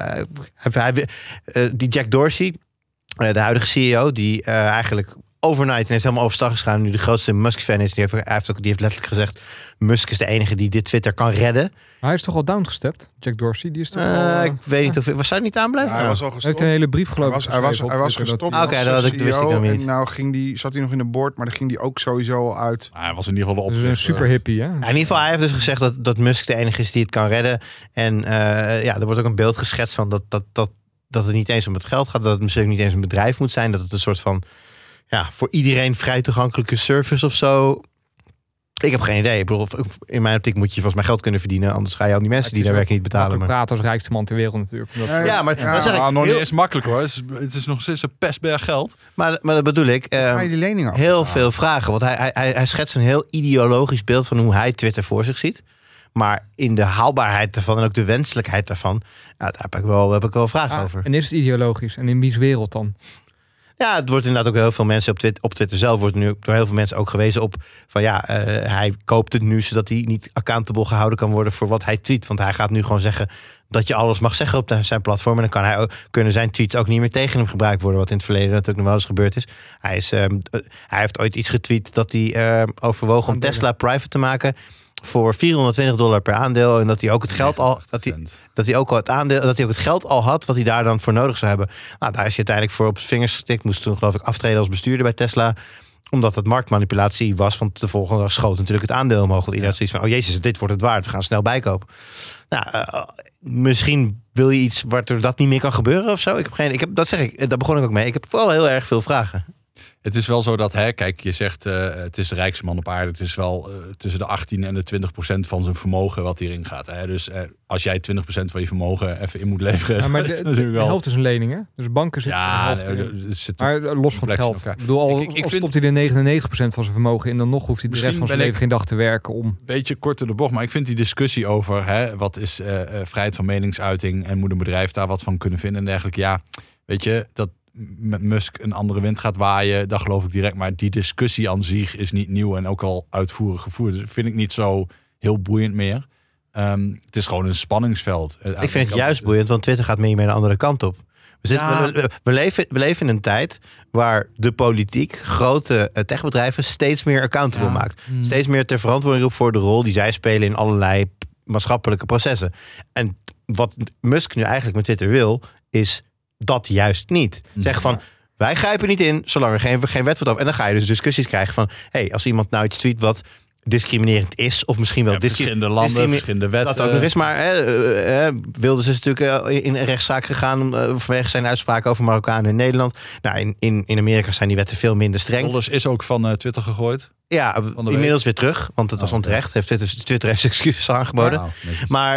Die Jack Dorsey, de huidige CEO, die eigenlijk overnight ineens helemaal overstag is gegaan. Nu de grootste Musk-fan is. Die heeft letterlijk gezegd, Musk is de enige die dit Twitter kan redden. Maar hij is toch al downgestept, Jack Dorsey? Die is toch al, ik weet niet of... Was hij niet aanblijven? Ja, hij was al hij heeft gestopt. een hele brief geloof ik. Hij was geschreven op gestopt Twitter Oké, als dat wist ik nog niet. En nou zat hij nog in de board, maar dan ging hij ook sowieso al uit. Maar hij was in ieder geval de dat is een oprichter. super hippie, hè? Ja, in ieder geval, hij heeft dus gezegd dat Musk de enige is die het kan redden. En er wordt ook een beeld geschetst van dat het niet eens om het geld gaat. Dat het misschien niet eens een bedrijf moet zijn. Dat het een soort van voor iedereen vrij toegankelijke service of zo. Ik heb geen idee. Ik bedoel, in mijn optiek moet je volgens mij geld kunnen verdienen. Anders ga je al die mensen die daar werken niet betalen. Maar praat als rijkste man ter wereld natuurlijk. Ja, maar dat zeg ik. Nog niet eens makkelijk hoor. Het is nog steeds een pestberg geld. Maar dat bedoel ik. Ga je die lening af? Heel veel vragen. Want hij schetst een heel ideologisch beeld van hoe hij Twitter voor zich ziet. Maar in de haalbaarheid daarvan en ook de wenselijkheid daarvan, daar heb ik wel vragen over. En is het ideologisch? En in wie's wereld dan? Ja, het wordt inderdaad ook heel veel mensen op Twitter zelf wordt nu door heel veel mensen ook gewezen op van hij koopt het nu zodat hij niet accountable gehouden kan worden voor wat hij tweet. Want hij gaat nu gewoon zeggen dat je alles mag zeggen op zijn platform. En dan kunnen zijn tweets ook niet meer tegen hem gebruikt worden. Wat in het verleden natuurlijk nog wel eens gebeurd is. Hij heeft ooit iets getweet dat hij overwoog om Tesla private te maken voor $420 per aandeel. En dat hij ook het geld al dat hij ook het geld al had wat hij daar dan voor nodig zou hebben. Nou, daar is hij uiteindelijk voor op zijn vingers gestikt. Moest toen geloof ik aftreden als bestuurder bij Tesla. Omdat het marktmanipulatie was. Want de volgende dag schoot natuurlijk het aandeel omhoog. Want iedereen had zoiets van, oh jezus, dit wordt het waard. We gaan snel bijkopen. Nou, misschien wil je iets waardoor dat niet meer kan gebeuren of zo. Daar begon ik ook mee. Ik heb vooral heel erg veel vragen. Het is wel zo dat, kijk, je zegt het is de rijkste man op aarde. Het is wel tussen de 18 en de 20% van zijn vermogen wat hierin gaat. Dus als jij 20% van je vermogen even in moet leveren. Ja, maar de helft is een lening, hè? Dus banken zitten de helft in. Maar los van het geld. Ik bedoel, al stopt hij er 99% van zijn vermogen in, dan nog hoeft hij de rest van zijn leven geen dag te werken om. Beetje kort door de bocht, maar ik vind die discussie over wat is vrijheid van meningsuiting en moet een bedrijf daar wat van kunnen vinden en dergelijke. Ja, weet je, dat met Musk een andere wind gaat waaien, dat geloof ik direct. Maar die discussie aan zich is niet nieuw en ook al uitvoerig gevoerd. Dus vind ik niet zo heel boeiend meer. Het is gewoon een spanningsveld. Ik vind het juist boeiend, want Twitter gaat meer de andere kant op. We leven in een tijd waar de politiek grote techbedrijven steeds meer accountable maakt. Steeds meer ter verantwoording roept voor de rol die zij spelen in allerlei maatschappelijke processen. En wat Musk nu eigenlijk met Twitter wil, is dat juist niet. Zeg van, wij grijpen niet in zolang er geen wet wordt op. En dan ga je dus discussies krijgen van, als iemand nou iets tweet wat discriminerend is, of misschien wel verschillende landen, verschillende wetten. Dat ook nog eens, maar Wilders is natuurlijk in een rechtszaak gegaan vanwege zijn uitspraken over Marokkanen in Nederland. Nou, in Amerika zijn die wetten veel minder streng. Wilders is ook van Twitter gegooid. Ja, inmiddels weer terug, want het was onterecht. Twitter heeft excuses aangeboden. Maar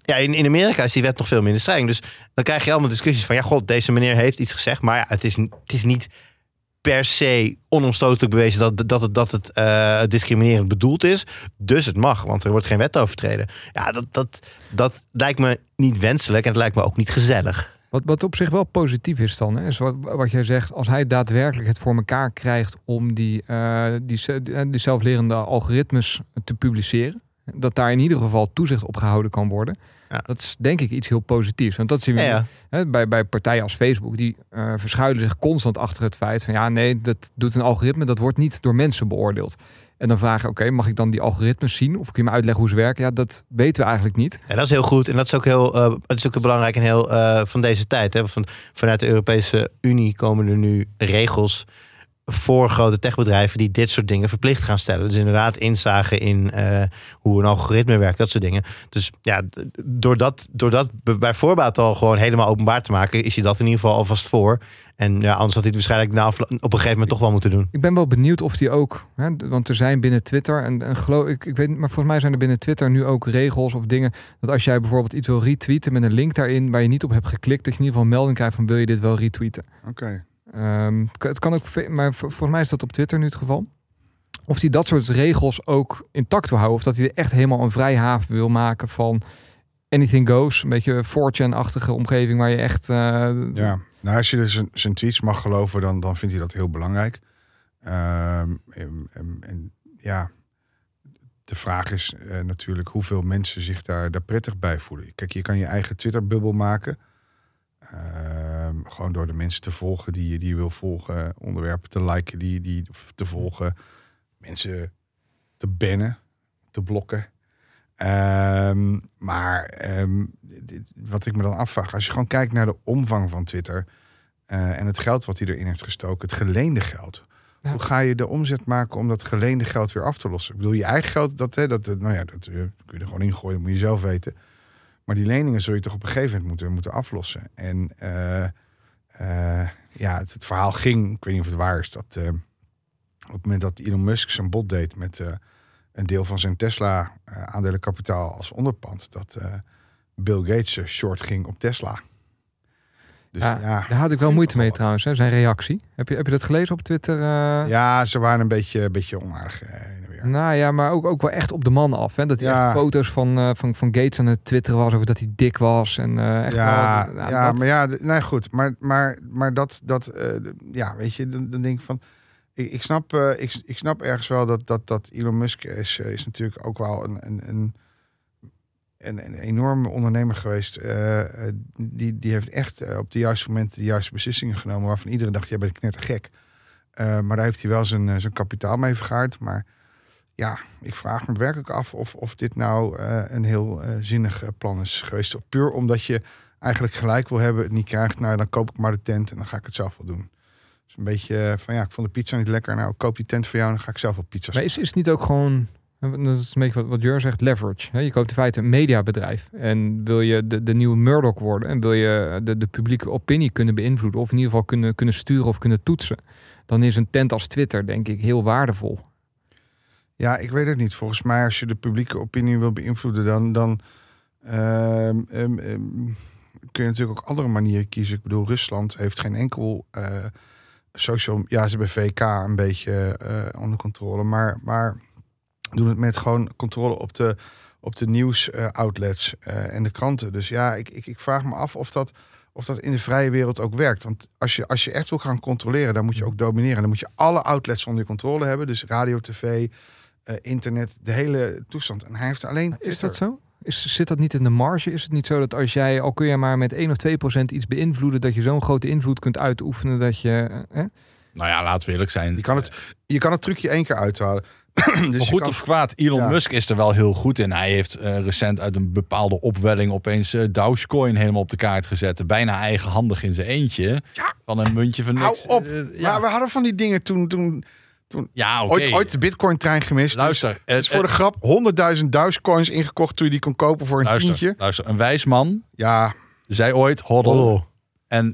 Ja, in Amerika is die wet nog veel minder streng. Dus dan krijg je allemaal discussies van... ja, god, deze meneer heeft iets gezegd. Maar ja, het is niet per se onomstotelijk bewezen... dat het discriminerend bedoeld is. Dus het mag, want er wordt geen wet overtreden. Ja, dat lijkt me niet wenselijk en het lijkt me ook niet gezellig. Wat op zich wel positief is dan, hè, is wat jij zegt... als hij daadwerkelijk het voor elkaar krijgt... om die zelflerende algoritmes te publiceren... dat daar in ieder geval toezicht op gehouden kan worden... Ja. Dat is denk ik iets heel positiefs. Want dat zien we bij partijen als Facebook. Die verschuilen zich constant achter het feit van... ja, nee, dat doet een algoritme. Dat wordt niet door mensen beoordeeld. En dan vragen, oké, mag ik dan die algoritmes zien? Of kun je me uitleggen hoe ze werken? Ja, dat weten we eigenlijk niet. Ja, dat is heel goed. En dat is ook het is ook belangrijk en heel van deze tijd. Hè? Vanuit de Europese Unie komen er nu regels... voor grote techbedrijven die dit soort dingen verplicht gaan stellen. Dus inderdaad inzage in hoe een algoritme werkt, dat soort dingen. Dus ja, door dat bij voorbaat al gewoon helemaal openbaar te maken... is je dat in ieder geval alvast voor. En ja, anders had hij het waarschijnlijk op een gegeven moment toch wel moeten doen. Ik ben wel benieuwd of die ook... Hè, want er zijn binnen Twitter... en geloof ik weet niet, maar volgens mij zijn er binnen Twitter nu ook regels of dingen... dat als jij bijvoorbeeld iets wil retweeten met een link daarin... waar je niet op hebt geklikt... dat je in ieder geval een melding krijgt van... wil je dit wel retweeten? Oké. Het kan ook, maar volgens mij is dat op Twitter nu het geval. Of hij dat soort regels ook intact wil houden. Of dat hij er echt helemaal een vrij haven wil maken van anything goes. Een beetje 4chan-achtige omgeving waar je echt... Ja, nou als je dus zijn tweets mag geloven, dan vindt hij dat heel belangrijk. En ja, de vraag is natuurlijk hoeveel mensen zich daar prettig bij voelen. Kijk, je kan je eigen Twitter-bubbel maken... gewoon door de mensen te volgen die je wil volgen, onderwerpen te liken die te volgen, mensen te bannen, te blokken. Wat ik me dan afvraag, als je gewoon kijkt naar de omvang van Twitter en het geld wat hij erin heeft gestoken, het geleende geld. Ja. Hoe ga je de omzet maken om dat geleende geld weer af te lossen? Ik bedoel, je eigen geld, dat kun je er gewoon ingooien, dat moet je zelf weten. Maar die leningen zul je toch op een gegeven moment moeten aflossen. En het verhaal ging, ik weet niet of het waar is, dat op het moment dat Elon Musk zijn bod deed met een deel van zijn Tesla aandelenkapitaal als onderpand, dat Bill Gates short ging op Tesla. Dus, daar had ik wel moeite mee trouwens, hè, zijn reactie. Heb je dat gelezen op Twitter? Ja, ze waren een beetje onaardig. Nou ja, maar ook wel echt op de man af. Hè? Dat hij echt foto's van Gates aan het twitteren was over dat hij dik was. En goed. Maar dat weet je, dan denk ik van... Ik snap ergens wel dat Elon Musk is natuurlijk ook wel een enorme ondernemer geweest. Die heeft echt op de juiste moment de juiste beslissingen genomen... waarvan iedereen dacht, jij bent knettergek. Maar daar heeft hij wel zijn kapitaal mee vergaard. Maar ja, ik vraag me werkelijk af of dit nou een heel zinnig plan is geweest. Puur omdat je eigenlijk gelijk wil hebben, het niet krijgt. Nou, dan koop ik maar de tent en dan ga ik het zelf wel doen. Dus een beetje van ik vond de pizza niet lekker. Nou, ik koop die tent voor jou en dan ga ik zelf wel pizza's. Maar is het niet ook gewoon... Dat is een beetje wat Jur zegt, leverage. Je koopt in feite een mediabedrijf. En wil je de nieuwe Murdoch worden... en wil je de publieke opinie kunnen beïnvloeden... of in ieder geval kunnen sturen of kunnen toetsen... dan is een tent als Twitter, denk ik, heel waardevol. Ja, ik weet het niet. Volgens mij, als je de publieke opinie wil beïnvloeden... dan kun je natuurlijk ook andere manieren kiezen. Ik bedoel, Rusland heeft geen enkel social... Ja, ze hebben VK een beetje onder controle. Maar doen het met gewoon controle op de nieuwsoutlets en de kranten. Dus ja, ik vraag me af of dat in de vrije wereld ook werkt. Want als je echt wil gaan controleren, dan moet je ook domineren. Dan moet je alle outlets onder je controle hebben. Dus radio, tv, internet, de hele toestand. En hij heeft alleen Twitter. Is dat zo? Zit dat niet in de marge? Is het niet zo dat als jij, al kun je maar met 1 of 2% iets beïnvloeden, dat je zo'n grote invloed kunt uitoefenen dat je... Nou ja, laten we eerlijk zijn. Je kan het trucje 1 keer uithalen. Dus goed of kwaad, Elon Musk is er wel heel goed in. Hij heeft recent uit een bepaalde opwelling opeens Dogecoin helemaal op de kaart gezet. Bijna eigenhandig in zijn eentje. Ja. Van een muntje van niks. Hou op. Maar we hadden van die dingen toen ja, okay. ooit de Bitcoin-trein gemist. Luister. Dus voor de grap 100.000 Dogecoins ingekocht toen je die kon kopen voor een tientje. Luister, een wijs man zei ooit, hodl. En ik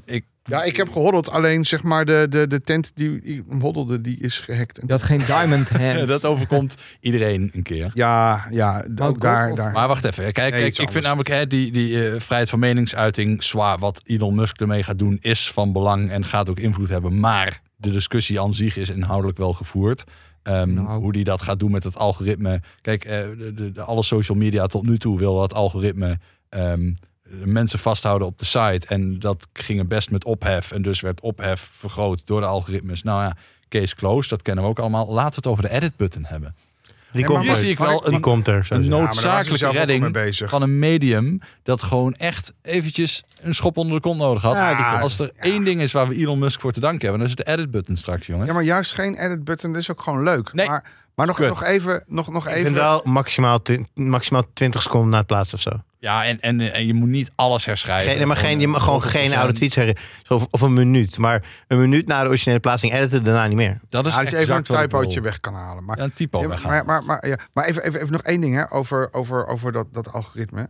Ja, ik heb gehoddeld. Alleen zeg maar de tent die ik hoddelde, die is gehackt. Je had geen diamond hand. Dat overkomt iedereen een keer. Ja, ook daar. Maar wacht even. Kijk, Nee, ik vind namelijk die vrijheid van meningsuiting zwaar. Wat Elon Musk ermee gaat doen is van belang en gaat ook invloed hebben. Maar de discussie aan zich is inhoudelijk wel gevoerd. Hoe die dat gaat doen met het algoritme. Kijk, alle social media tot nu toe wil dat algoritme mensen vasthouden op de site. En dat ging het best met ophef. En dus werd ophef vergroot door de algoritmes. Nou ja, case closed, dat kennen we ook allemaal. Laten we het over de edit button hebben. Die zie ik wel die komt er. Een Sowieso. noodzakelijke redding van een medium dat gewoon echt eventjes een schop onder de kont nodig had. Als er één ding is waar we Elon Musk voor te danken hebben, dan is het de edit button straks, jongens. Ja, maar juist geen edit button, dat is ook gewoon leuk. Nee. Maar nog even. Ik vind wel maximaal 20 seconden na het plaatsen of zo. Ja, en je moet niet alles herschrijven. Je mag gewoon geen oude tweets zeggen. Of een minuut. Maar een minuut na de originele plaatsing editen, daarna niet meer. Dat is dat je even een exact wat ik typootje bedoel. weg kan halen. Maar, Ja, een typo weghalen. maar even nog één ding hè, over dat algoritme.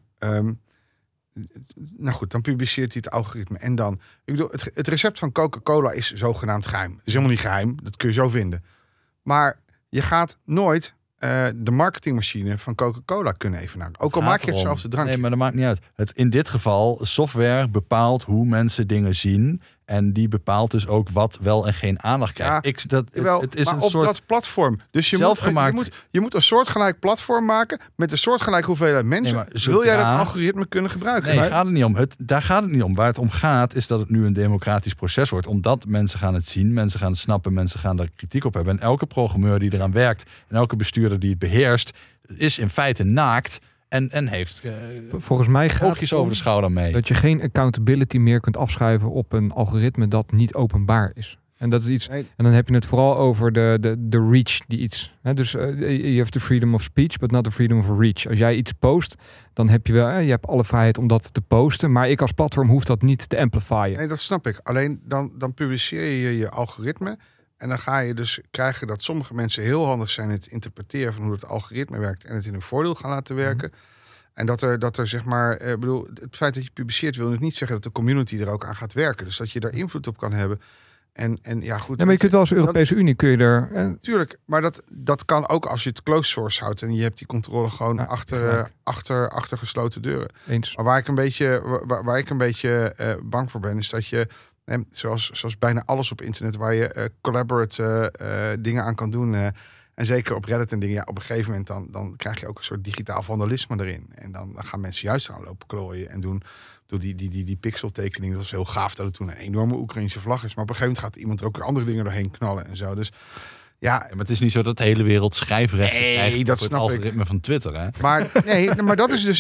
Nou goed, dan publiceert hij het algoritme. En dan, ik bedoel, het recept van Coca-Cola is zogenaamd geheim. Dat is helemaal niet geheim, dat kun je zo vinden. Maar je gaat nooit de marketingmachine van Coca-Cola kunnen evenaren. Ook al maak je hetzelfde drankje. Nee, maar dat maakt niet uit. In dit geval, software bepaalt hoe mensen dingen zien. En die bepaalt dus ook wat wel en geen aandacht krijgt. Ja, het is maar een op soort dat platform. Dus je moet een soortgelijk platform maken met een soortgelijk hoeveelheid mensen. Nee, wil jij dat algoritme kunnen gebruiken? Nee, gaat het niet om. Daar gaat het niet om. Waar het om gaat is dat het nu een democratisch proces wordt. Omdat mensen gaan het zien, mensen gaan het snappen, mensen gaan daar kritiek op hebben. En elke programmeur die eraan werkt en elke bestuurder die het beheerst, is in feite naakt. En heeft volgens mij gaat oogjes over de schouder mee. Dat je geen accountability meer kunt afschuiven op een algoritme dat niet openbaar is. En dat is iets. Nee. En dan heb je het vooral over de reach die iets. Hè, dus je hebt de freedom of speech, but not the freedom of reach. Als jij iets post, dan heb je wel. Je hebt alle vrijheid om dat te posten. Maar ik als platform hoef dat niet te amplifyen. Nee, dat snap ik. Alleen dan publiceer je algoritme. En dan ga je dus krijgen dat sommige mensen heel handig zijn in het interpreteren van hoe het algoritme werkt en het in hun voordeel gaan laten werken. En dat er zeg maar, bedoel, het feit dat je publiceert wil niet zeggen dat de community er ook aan gaat werken. Dus dat je daar invloed op kan hebben. En ja, goed. Ja, maar je kunt wel als Europese Unie kun je er. Tuurlijk, maar dat kan ook als je het closed source houdt en je hebt die controle gewoon achter gesloten deuren. Eens. Maar waar ik een beetje bang voor ben, is dat je zoals bijna alles op internet waar je collaborate dingen aan kan doen. En zeker op Reddit en dingen. Ja, op een gegeven moment dan krijg je ook een soort digitaal vandalisme erin. En dan gaan mensen juist aan lopen klooien en doen die pixeltekening. Dat is heel gaaf dat het toen een enorme Oekraïnse vlag is. Maar op een gegeven moment gaat iemand er ook weer andere dingen doorheen knallen en zo. Dus ja, maar het is niet zo dat de hele wereld schrijfrechten krijgt dat op het snap algoritme ik. van Twitter, hè? Maar dat is dus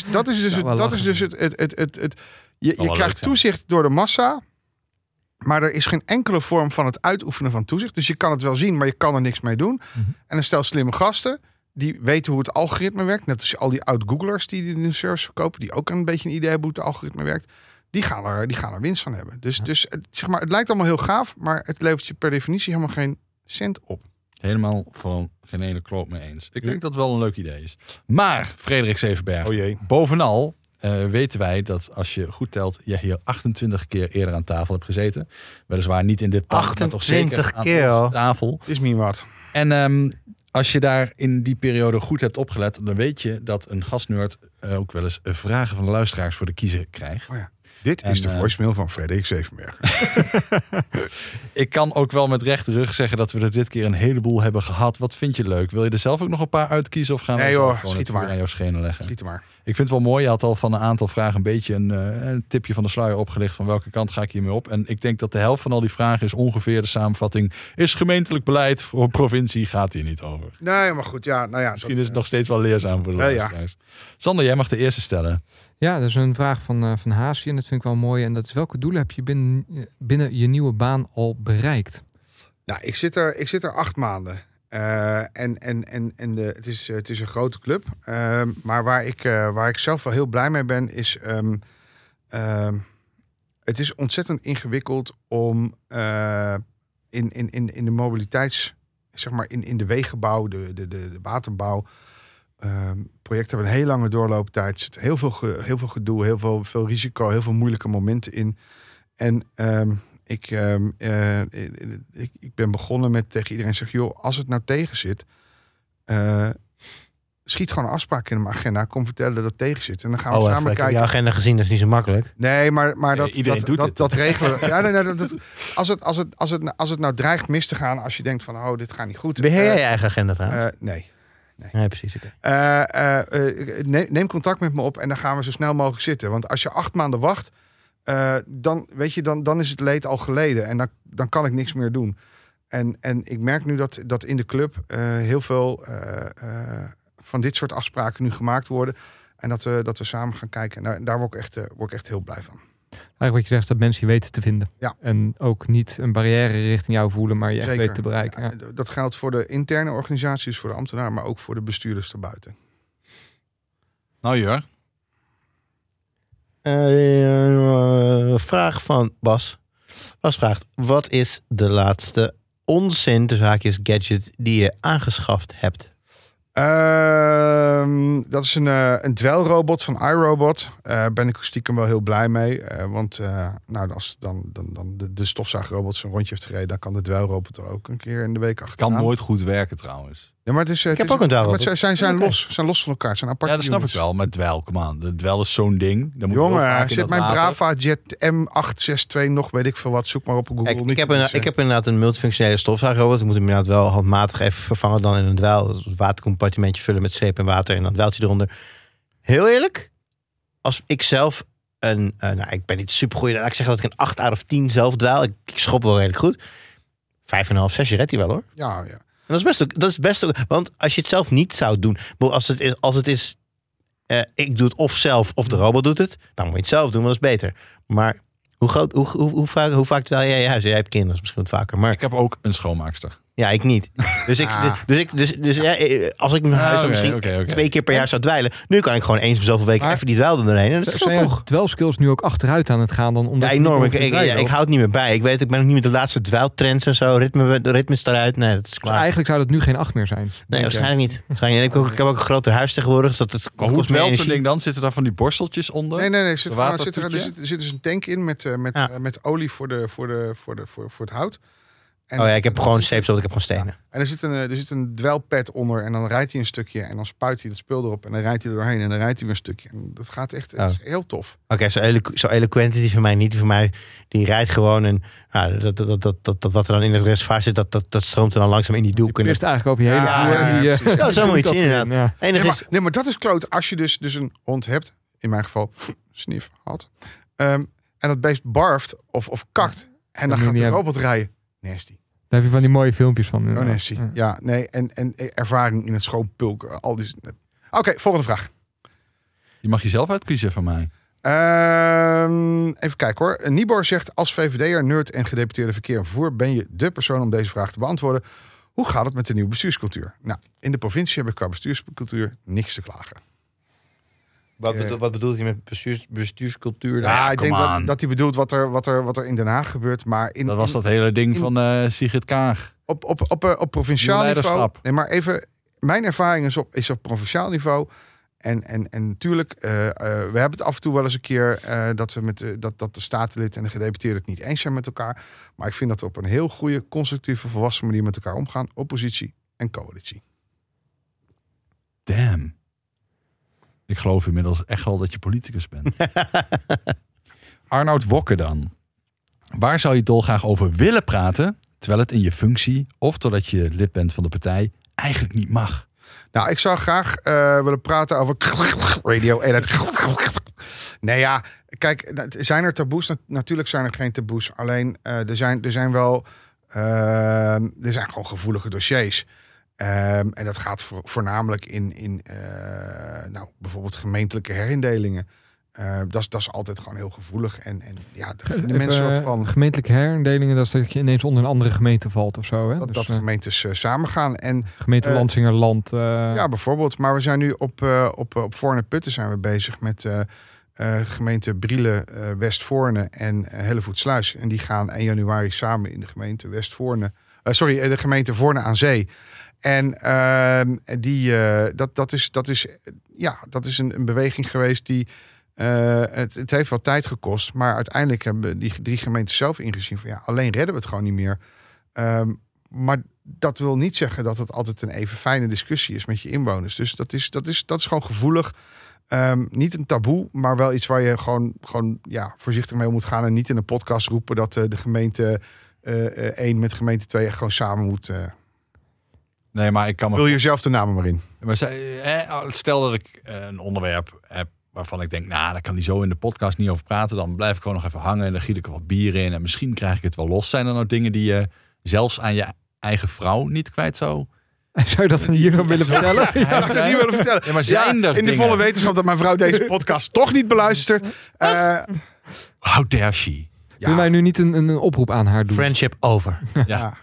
het. Je krijgt toezicht door de massa. Maar er is geen enkele vorm van het uitoefenen van toezicht. Dus je kan het wel zien, maar je kan er niks mee doen. Mm-hmm. En een stel slimme gasten, die weten hoe het algoritme werkt. Net als al die oud-Googlers die de service verkopen, die ook een beetje een idee hebben hoe het algoritme werkt. Die gaan er winst van hebben. Dus zeg maar, het lijkt allemaal heel gaaf, maar het levert je per definitie helemaal geen cent op. Helemaal van geen ene kloot mee eens. Ik denk dat het wel een leuk idee is. Maar, Frederik Zevenberg, oh jee. Bovenal weten wij dat als je goed telt, je hier 28 keer eerder aan tafel hebt gezeten. Weliswaar niet in dit pand, maar toch zeker aan tafel. Is niet wat. En als je daar in die periode goed hebt opgelet, dan weet je dat een gastnerd ook wel eens vragen van de luisteraars voor de kiezer krijgt. Oh ja. Dit is de voicemail van Frederik Zevenberg. Ik kan ook wel met rechte rug zeggen dat we er dit keer een heleboel hebben gehad. Wat vind je leuk? Wil je er zelf ook nog een paar uitkiezen of gaan we gewoon het vuur aan jouw schenen leggen? Schiet er maar. Ik vind het wel mooi. Je had al van een aantal vragen een beetje een tipje van de sluier opgelicht van welke kant ga ik hiermee op. En ik denk dat de helft van al die vragen is ongeveer de samenvatting. Is gemeentelijk beleid voor een provincie gaat hier niet over. Nee, maar goed. Ja, nou ja, misschien is het nog steeds wel leerzaam voor de luisteraars. Sander, jij mag de eerste stellen. Ja, dat is een vraag van Haasje en dat vind ik wel mooi. En dat is: welke doelen heb je binnen je nieuwe baan al bereikt? Nou, ik zit er 8 maanden. Het is een grote club. Maar waar ik zelf wel heel blij mee ben, is het is ontzettend ingewikkeld om in de mobiliteits, zeg maar in de wegenbouw, de waterbouw. Projecten hebben een heel lange doorlooptijd. Er zit heel veel gedoe, heel veel risico, heel veel moeilijke momenten in. En Ik ben begonnen met tegen iedereen zeggen, joh, als het nou tegen zit, schiet gewoon een afspraak in mijn agenda. Kom vertellen dat het tegen zit. En dan gaan we samen Ik heb kijken. je agenda gezien, dat is niet zo makkelijk. Nee, maar iedereen doet het. dat regelen we. Ja, nee, als het nou dreigt mis te gaan, als je denkt van, oh, dit gaat niet goed. Beheer jij je eigen agenda trouwens? Nee. Nee, precies. oké. Neem contact met me op en dan gaan we zo snel mogelijk zitten. Want als je 8 maanden wacht, dan is het leed al geleden. En dan kan ik niks meer doen. En ik merk nu dat in de club heel veel van dit soort afspraken nu gemaakt worden. En dat we samen gaan kijken. En daar word ik echt heel blij van. Eigenlijk wat je zegt, dat mensen je weten te vinden. Ja. En ook niet een barrière richting jou voelen, maar je echt Zeker. weten te bereiken. Ja. Ja, dat geldt voor de interne organisaties, voor de ambtenaren, maar ook voor de bestuurders erbuiten. Nou Jur, Vraag van Bas. Bas vraagt, wat is de laatste onzin, tussen haakjes, gadget die je aangeschaft hebt? Dat is een dwelrobot van iRobot. Ben ik stiekem wel heel blij mee. Want als dan de stofzaagrobot zijn rondje heeft gereden, dan kan de dwelrobot er ook een keer in de week achteraan. kan nooit goed werken trouwens. Ja, maar het is, Ik heb ook een dwelrobot. Maar het zijn Oké. los van elkaar. Het zijn aparte Ja, dat snap ik units. wel. Maar dwel, kom aan. De dwel is zo'n ding. Dan moet je heel vaak Jongen, in zit dat mijn water. Brava Jet M862 nog, weet ik veel wat. Zoek maar op Google. Ik Niet heb, te missen. ik heb inderdaad een multifunctionele stofzuigrobot. Ik moet hem inderdaad wel handmatig even vervangen dan in een dweil. Dus het watercompartimentje vullen met zeep en water en dan dweiltje eronder. Heel eerlijk, als ik zelf ik ben niet super goed. Ik zeg dat ik een 8 uit of 10 zelf dweil. Ik schop wel redelijk goed. 5,5, 6 redt hij wel hoor. Ja. En dat is best ook, want als je het zelf niet zou doen, als het is ik doe het of zelf of de robot doet het, dan moet je het zelf doen, want dat is beter. Maar hoe vaak terwijl jij je huis? Jij hebt kinderen, misschien wat vaker. Maar Ik heb ook een schoonmaakster. ja, ik niet. Dus als ik mijn huis misschien Oké. 2 keer per jaar zou dweilen, nu kan ik gewoon eens per zoveel weken Maar- even die dweil er doorheen. En dat scheelt Zijn toch? je dwelskills nu ook achteruit aan het gaan dan? Omdat Ja, je niet enorm. hoeft te dweilen, Ik of? hou het niet meer bij. Ik ben ook niet meer de laatste dweiltrends en zo. Ritmes eruit. Nee, dat is Dus klaar. eigenlijk zou dat nu geen 8 meer zijn. Nee, denk ik. waarschijnlijk niet. Waarschijnlijk. Ik heb ook een groter huis tegenwoordig. Dus dat Maar hoe kost meer dwelt zo'n energie. ding dan? Zitten daar van die borsteltjes onder? Nee. Er watertoetje? zit dus een tank in met olie voor het hout. En Oh ja, ik heb gewoon zeepsel, ik heb gewoon stenen. En er zit een dwelpad onder en dan rijdt hij een stukje en dan spuit hij het spul erop en dan rijdt hij er doorheen en dan rijdt hij weer een stukje. En dat gaat echt Oh. is heel tof. Oké, zo eloquent is die van mij niet. Die van mij, die rijdt gewoon en dat wat er dan in het reservoir zit, dat stroomt er dan langzaam in die doek. Je pist eigenlijk over je hele Ja, vloer en die, precies. Ja, zo moet je het zien inderdaad. Ja. Enige is, Nee, maar dat is kloot. Als je dus een hond hebt, in mijn geval snif had, en dat beest barft of kakt en dan moet je gaat niet de hebben. robot rijden. Nasty. Daar heb je van die mooie filmpjes van. Oh, nasty. Ja, nee. En ervaring in het schoonpulken. Al die... Oké, volgende vraag. Je mag jezelf uitkiezen van mij. Even kijken hoor. Nibor zegt, als VVD'er, nerd en gedeputeerde verkeer en vervoer ben je de persoon om deze vraag te beantwoorden. Hoe gaat het met de nieuwe bestuurscultuur? Nou, in de provincie heb ik qua bestuurscultuur niks te klagen. wat bedoelt hij met bestuurscultuur? Ja, ik denk come dat hij bedoelt wat er in Den Haag gebeurt. Maar Dat was dat hele ding van Sigrid Kaag. op provinciaal Nieuw niveau. leiderschap. Nee, maar even, mijn ervaring is op provinciaal niveau. En natuurlijk, we hebben het af en toe wel eens een keer dat we dat de statenlid en de gedeputeerde het niet eens zijn met elkaar. Maar ik vind dat we op een heel goede, constructieve, volwassen manier met elkaar omgaan. Oppositie en coalitie. Damn. Ik geloof inmiddels echt wel dat je politicus bent. Arnoud Wokke dan. Waar zou je dolgraag over willen praten, terwijl het in je functie of doordat je lid bent van de partij eigenlijk niet mag? Nou, ik zou graag willen praten over radio. Nee ja, kijk, zijn er taboes? Natuurlijk zijn er geen taboes. Alleen er zijn wel er zijn gewoon gevoelige dossiers. En dat gaat voornamelijk in bijvoorbeeld gemeentelijke herindelingen. Dat is altijd gewoon heel gevoelig. En ja, de mensen wat van Gemeentelijke herindelingen, dat is dat je ineens onder een andere gemeente valt of zo. Hè? dat Dus, gemeentes samengaan. En gemeente Lansingerland. ja, bijvoorbeeld. Maar we zijn nu op Voorne Putten zijn we bezig met gemeente Brielen, Westvoorne en Hellevoetsluis. En die gaan 1 januari samen in de gemeente Westvoorne. De gemeente Voorne aan Zee. En dat is een beweging geweest die Het heeft wat tijd gekost. Maar uiteindelijk hebben die 3 gemeenten zelf ingezien van alleen redden we het gewoon niet meer. Maar dat wil niet zeggen dat het altijd een even fijne discussie is met je inwoners. Dus dat is gewoon gevoelig. Niet een taboe, maar wel iets waar je gewoon voorzichtig mee moet gaan. En niet in een podcast roepen dat de gemeente 1 met gemeente 2 echt gewoon samen moet. Nee, maar ik kan me... Vul jezelf de namen maar in. Maar stel dat ik een onderwerp heb waarvan ik denk, daar kan die zo in de podcast niet over praten. Dan blijf ik gewoon nog even hangen en dan giet ik er wat bier in. En misschien krijg ik het wel los. Zijn er nou dingen die je zelfs aan je eigen vrouw niet kwijt zou... Zou je dat dan hier nog willen vertellen? Ik dacht het niet willen vertellen. Ja, maar zijn er in de volle wetenschap dat mijn vrouw deze podcast toch niet beluistert. How dare she? Kunnen wij nu niet een oproep aan haar doen? Friendship over. Ja.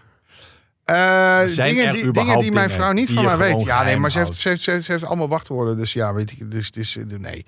Dingen die mijn vrouw niet van mij weet. Ja, nee, maar ze heeft allemaal wachtwoorden. Dus ja, weet ik. Dus nee.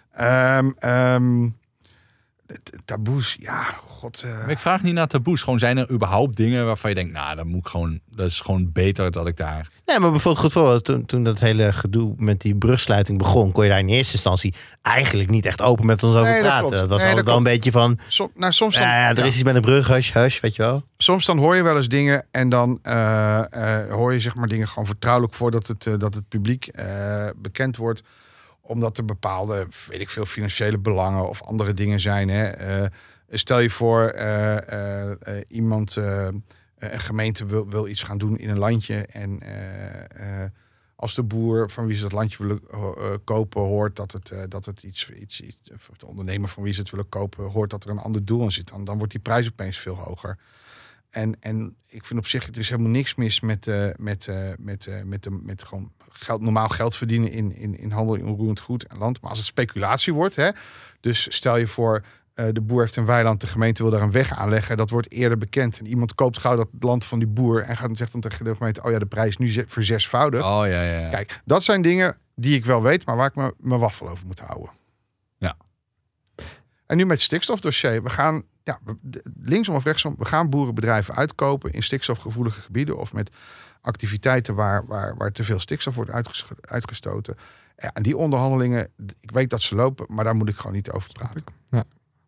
Taboes, ja, god. Maar ik vraag niet naar taboes. Gewoon zijn er überhaupt dingen waarvan je denkt, dat is gewoon beter dat ik daar... Nee, maar bijvoorbeeld goed voorbeeld, toen dat hele gedoe met die brugsluiting begon, kon je daar in eerste instantie eigenlijk niet echt open met ons over praten. Dat was altijd wel een beetje van, soms dan, er is iets met een brug, hush, weet je wel. Soms dan hoor je wel eens dingen en dan hoor je zeg maar dingen gewoon vertrouwelijk voordat het publiek bekend wordt. Omdat er bepaalde, weet ik veel, financiële belangen of andere dingen zijn. Hè. Stel je voor, iemand, een gemeente wil iets gaan doen in een landje. En als de boer van wie ze dat landje willen kopen hoort dat het iets, of de ondernemer van wie ze het willen kopen hoort dat er een ander doel in zit. Dan wordt die prijs opeens veel hoger. En ik vind op zich, er is helemaal niks mis met gewoon normaal geld verdienen in handel in onroerend goed en land. Maar als het speculatie wordt, hè, dus stel je voor, de boer heeft een weiland, de gemeente wil daar een weg aanleggen, dat wordt eerder bekend. En iemand koopt gauw dat land van die boer en zegt dan tegen de gemeente, de prijs is nu verzesvoudigd. Oh ja. Kijk, dat zijn dingen die ik wel weet, maar waar ik mijn waffel over moet houden. Ja. En nu met het stikstofdossier. We gaan, linksom of rechtsom, we gaan boerenbedrijven uitkopen in stikstofgevoelige gebieden of met activiteiten waar te veel stikstof wordt uitgestoten. Ja, en die onderhandelingen, ik weet dat ze lopen, maar daar moet ik gewoon niet over praten. Ja.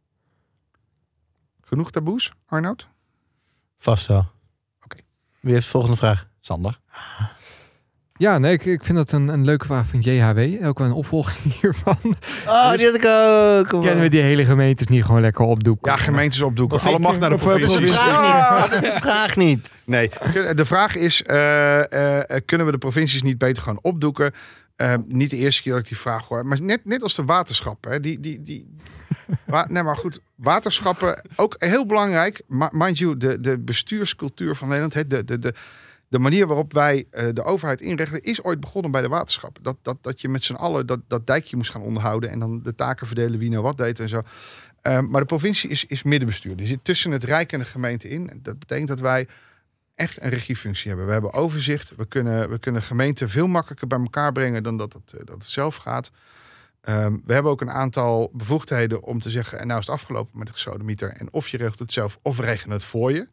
Genoeg taboes, Arnoud? Vast wel. Oké. Wie heeft de volgende vraag? Sander? Ja, nee, ik vind dat een leuke vraag van JHW. Ook wel een opvolging hiervan. Oh, die had ik ook. Kennen we die hele gemeentes niet gewoon lekker opdoeken? Ja, gemeentes opdoeken. Alle mag naar de provincie. Dat is de vraag niet. Nee, de vraag is, kunnen we de provincies niet beter gewoon opdoeken? Niet de eerste keer dat ik die vraag hoor. Maar net als de waterschappen. Hè, nee, maar goed. Waterschappen, ook heel belangrijk. Mind you, de bestuurscultuur van Nederland. De manier waarop wij de overheid inrichten is ooit begonnen bij de waterschappen. Dat je met z'n allen dat dijkje moest gaan onderhouden. En dan de taken verdelen wie nou wat deed en zo. Maar de provincie is middenbestuur. Die zit tussen het Rijk en de gemeente in. Dat betekent dat wij echt een regiefunctie hebben. We hebben overzicht. We kunnen gemeenten veel makkelijker bij elkaar brengen dan dat het zelf gaat. We hebben ook een aantal bevoegdheden om te zeggen, en nou is het afgelopen met de gesodemieter. En of je regelt het zelf of we regelen het voor je.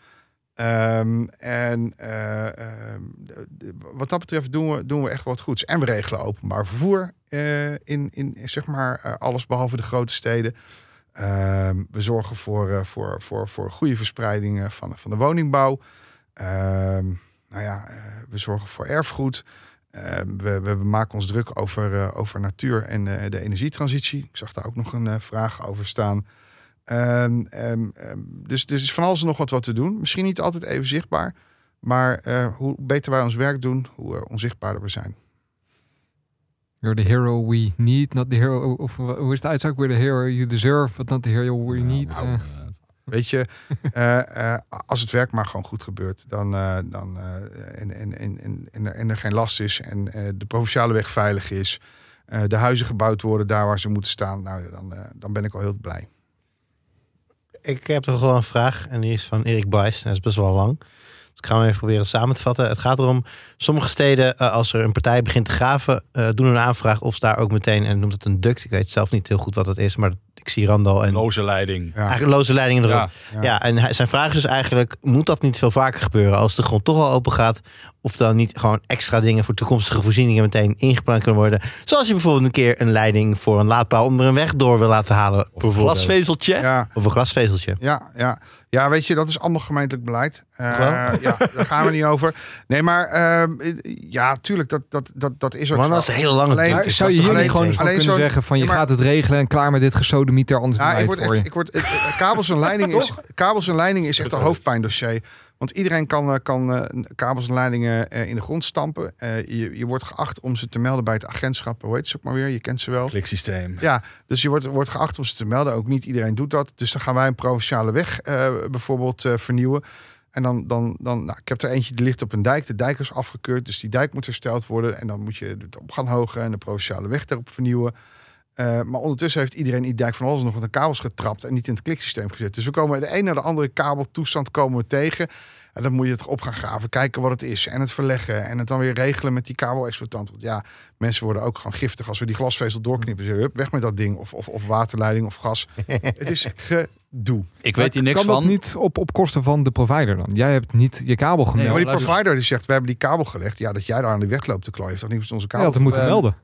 Wat dat betreft doen we echt wat goeds. En we regelen openbaar vervoer in zeg maar alles behalve de grote steden. We zorgen voor goede verspreiding van de woningbouw. We zorgen voor erfgoed. We maken ons druk over natuur en de energietransitie. Ik zag daar ook nog een vraag over staan. Dus er is van alles nog wat te doen. Misschien niet altijd even zichtbaar. Maar hoe beter wij ons werk doen, hoe onzichtbaarder we zijn. You're the hero we need, not the hero... Of hoe is het uitspraak? We're the hero you deserve, but not the hero we need. Weet je, als het werk maar gewoon goed gebeurt, en er geen last is en de provinciale weg veilig is, de huizen gebouwd worden daar waar ze moeten staan, dan ben ik al heel blij. Ik heb toch wel een vraag en die is van Erik Buijs. Dat is best wel lang. Dus ik ga hem even proberen samen te vatten. Het gaat erom, sommige steden, als er een partij begint te graven, doen een aanvraag of ze daar ook meteen, en noemt het een duct. Ik weet zelf niet heel goed wat dat is, maar ik zie Randal en Loze leiding. Ja. eigenlijk loze leidingen erop. Ja. Ja, en zijn vraag is dus eigenlijk, moet dat niet veel vaker gebeuren als de grond toch al open gaat? Of dan niet gewoon extra dingen voor toekomstige voorzieningen meteen ingepland kunnen worden? Zoals je bijvoorbeeld een keer een leiding voor een laadpaal om er een weg door wil laten halen. Of een glasvezeltje. Ja. Of een glasvezeltje. Ja, weet je, dat is allemaal gemeentelijk beleid. Wel? Ja, daar gaan we niet over. Nee, maar ja, tuurlijk, dat is ook Maar zo. dat is een hele lange Alleen- duur. Maar zou je hier alleen- niet gewoon van alleen kunnen zo'n- zeggen van je Ja, maar- gaat het regelen en klaar met dit gesodemieter, anders doen Ja, wij ik het word voor echt, je. ik word, kabels en leidingen is echt een hoofdpijndossier. Want iedereen kan kabels en leidingen in de grond stampen. Je wordt geacht om ze te melden bij het agentschap. Hoe heet ze ook maar weer? Je kent ze wel. Kliksysteem. Ja, dus je wordt geacht om ze te melden. Ook niet iedereen doet dat. Dus dan gaan wij een provinciale weg bijvoorbeeld vernieuwen. En dan ik heb er eentje die ligt op een dijk. De dijk is afgekeurd, dus die dijk moet hersteld worden. En dan moet je het op gaan hogen en de provinciale weg erop vernieuwen. Maar ondertussen heeft iedereen in die dijk van alles nog wat de kabels getrapt en niet in het kliksysteem gezet. Dus we komen de een naar de andere kabeltoestand komen we tegen. En dan moet je het op gaan graven, kijken wat het is en het verleggen en het dan weer regelen met die kabelexploitant. Want ja, mensen worden ook gewoon giftig als we die glasvezel doorknippen. Zeggen, hup, weg met dat ding of waterleiding of gas. Het is gedoe. Ik weet hier niks kan van. dat niet op kosten van de provider dan? Jij hebt niet je kabel gemeld. Maar die luister- provider die zegt, we hebben die kabel gelegd. Ja, dat jij daar aan de weg loopt te klooien, heeft toch niet met onze Je kabel had het moeten melden.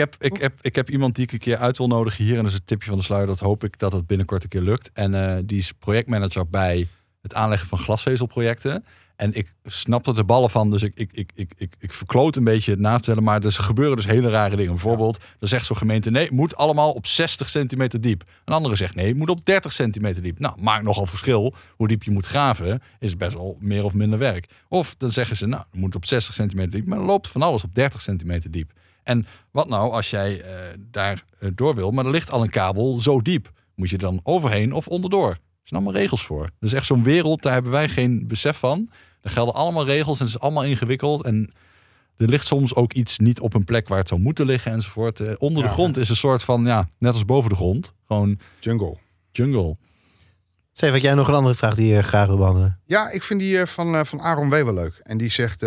Ik heb iemand die ik een keer uit wil nodigen hier. En dat is een tipje van de sluier. Dat hoop ik dat het binnenkort een keer lukt. En die is projectmanager bij het aanleggen van glasvezelprojecten. En ik snapte de ballen van, dus ik verkloot een beetje het navertellen. Maar er gebeuren dus hele rare dingen. Bijvoorbeeld, dan zegt zo'n gemeente, nee, het moet allemaal op 60 centimeter diep. Een andere zegt, nee, het moet op 30 centimeter diep. Nou, maakt nogal verschil hoe diep je moet graven. Is best wel meer of minder werk. Of dan zeggen ze, nou, het moet op 60 centimeter diep. Maar dan loopt van alles op 30 centimeter diep. En wat nou als jij daar door wil, maar er ligt al een kabel zo diep. Moet je er dan overheen of onderdoor? Er zijn allemaal regels voor. Dus echt zo'n wereld, daar hebben wij geen besef van. Er gelden allemaal regels en het is allemaal ingewikkeld. En er ligt soms ook iets niet op een plek waar het zou moeten liggen enzovoort. Onder de grond is een soort van, ja, net als boven de grond. Gewoon jungle. Steven, had jij nog een andere vraag die je graag wil behandelen? Ja, ik vind die van Aaron Weber leuk. En die zegt,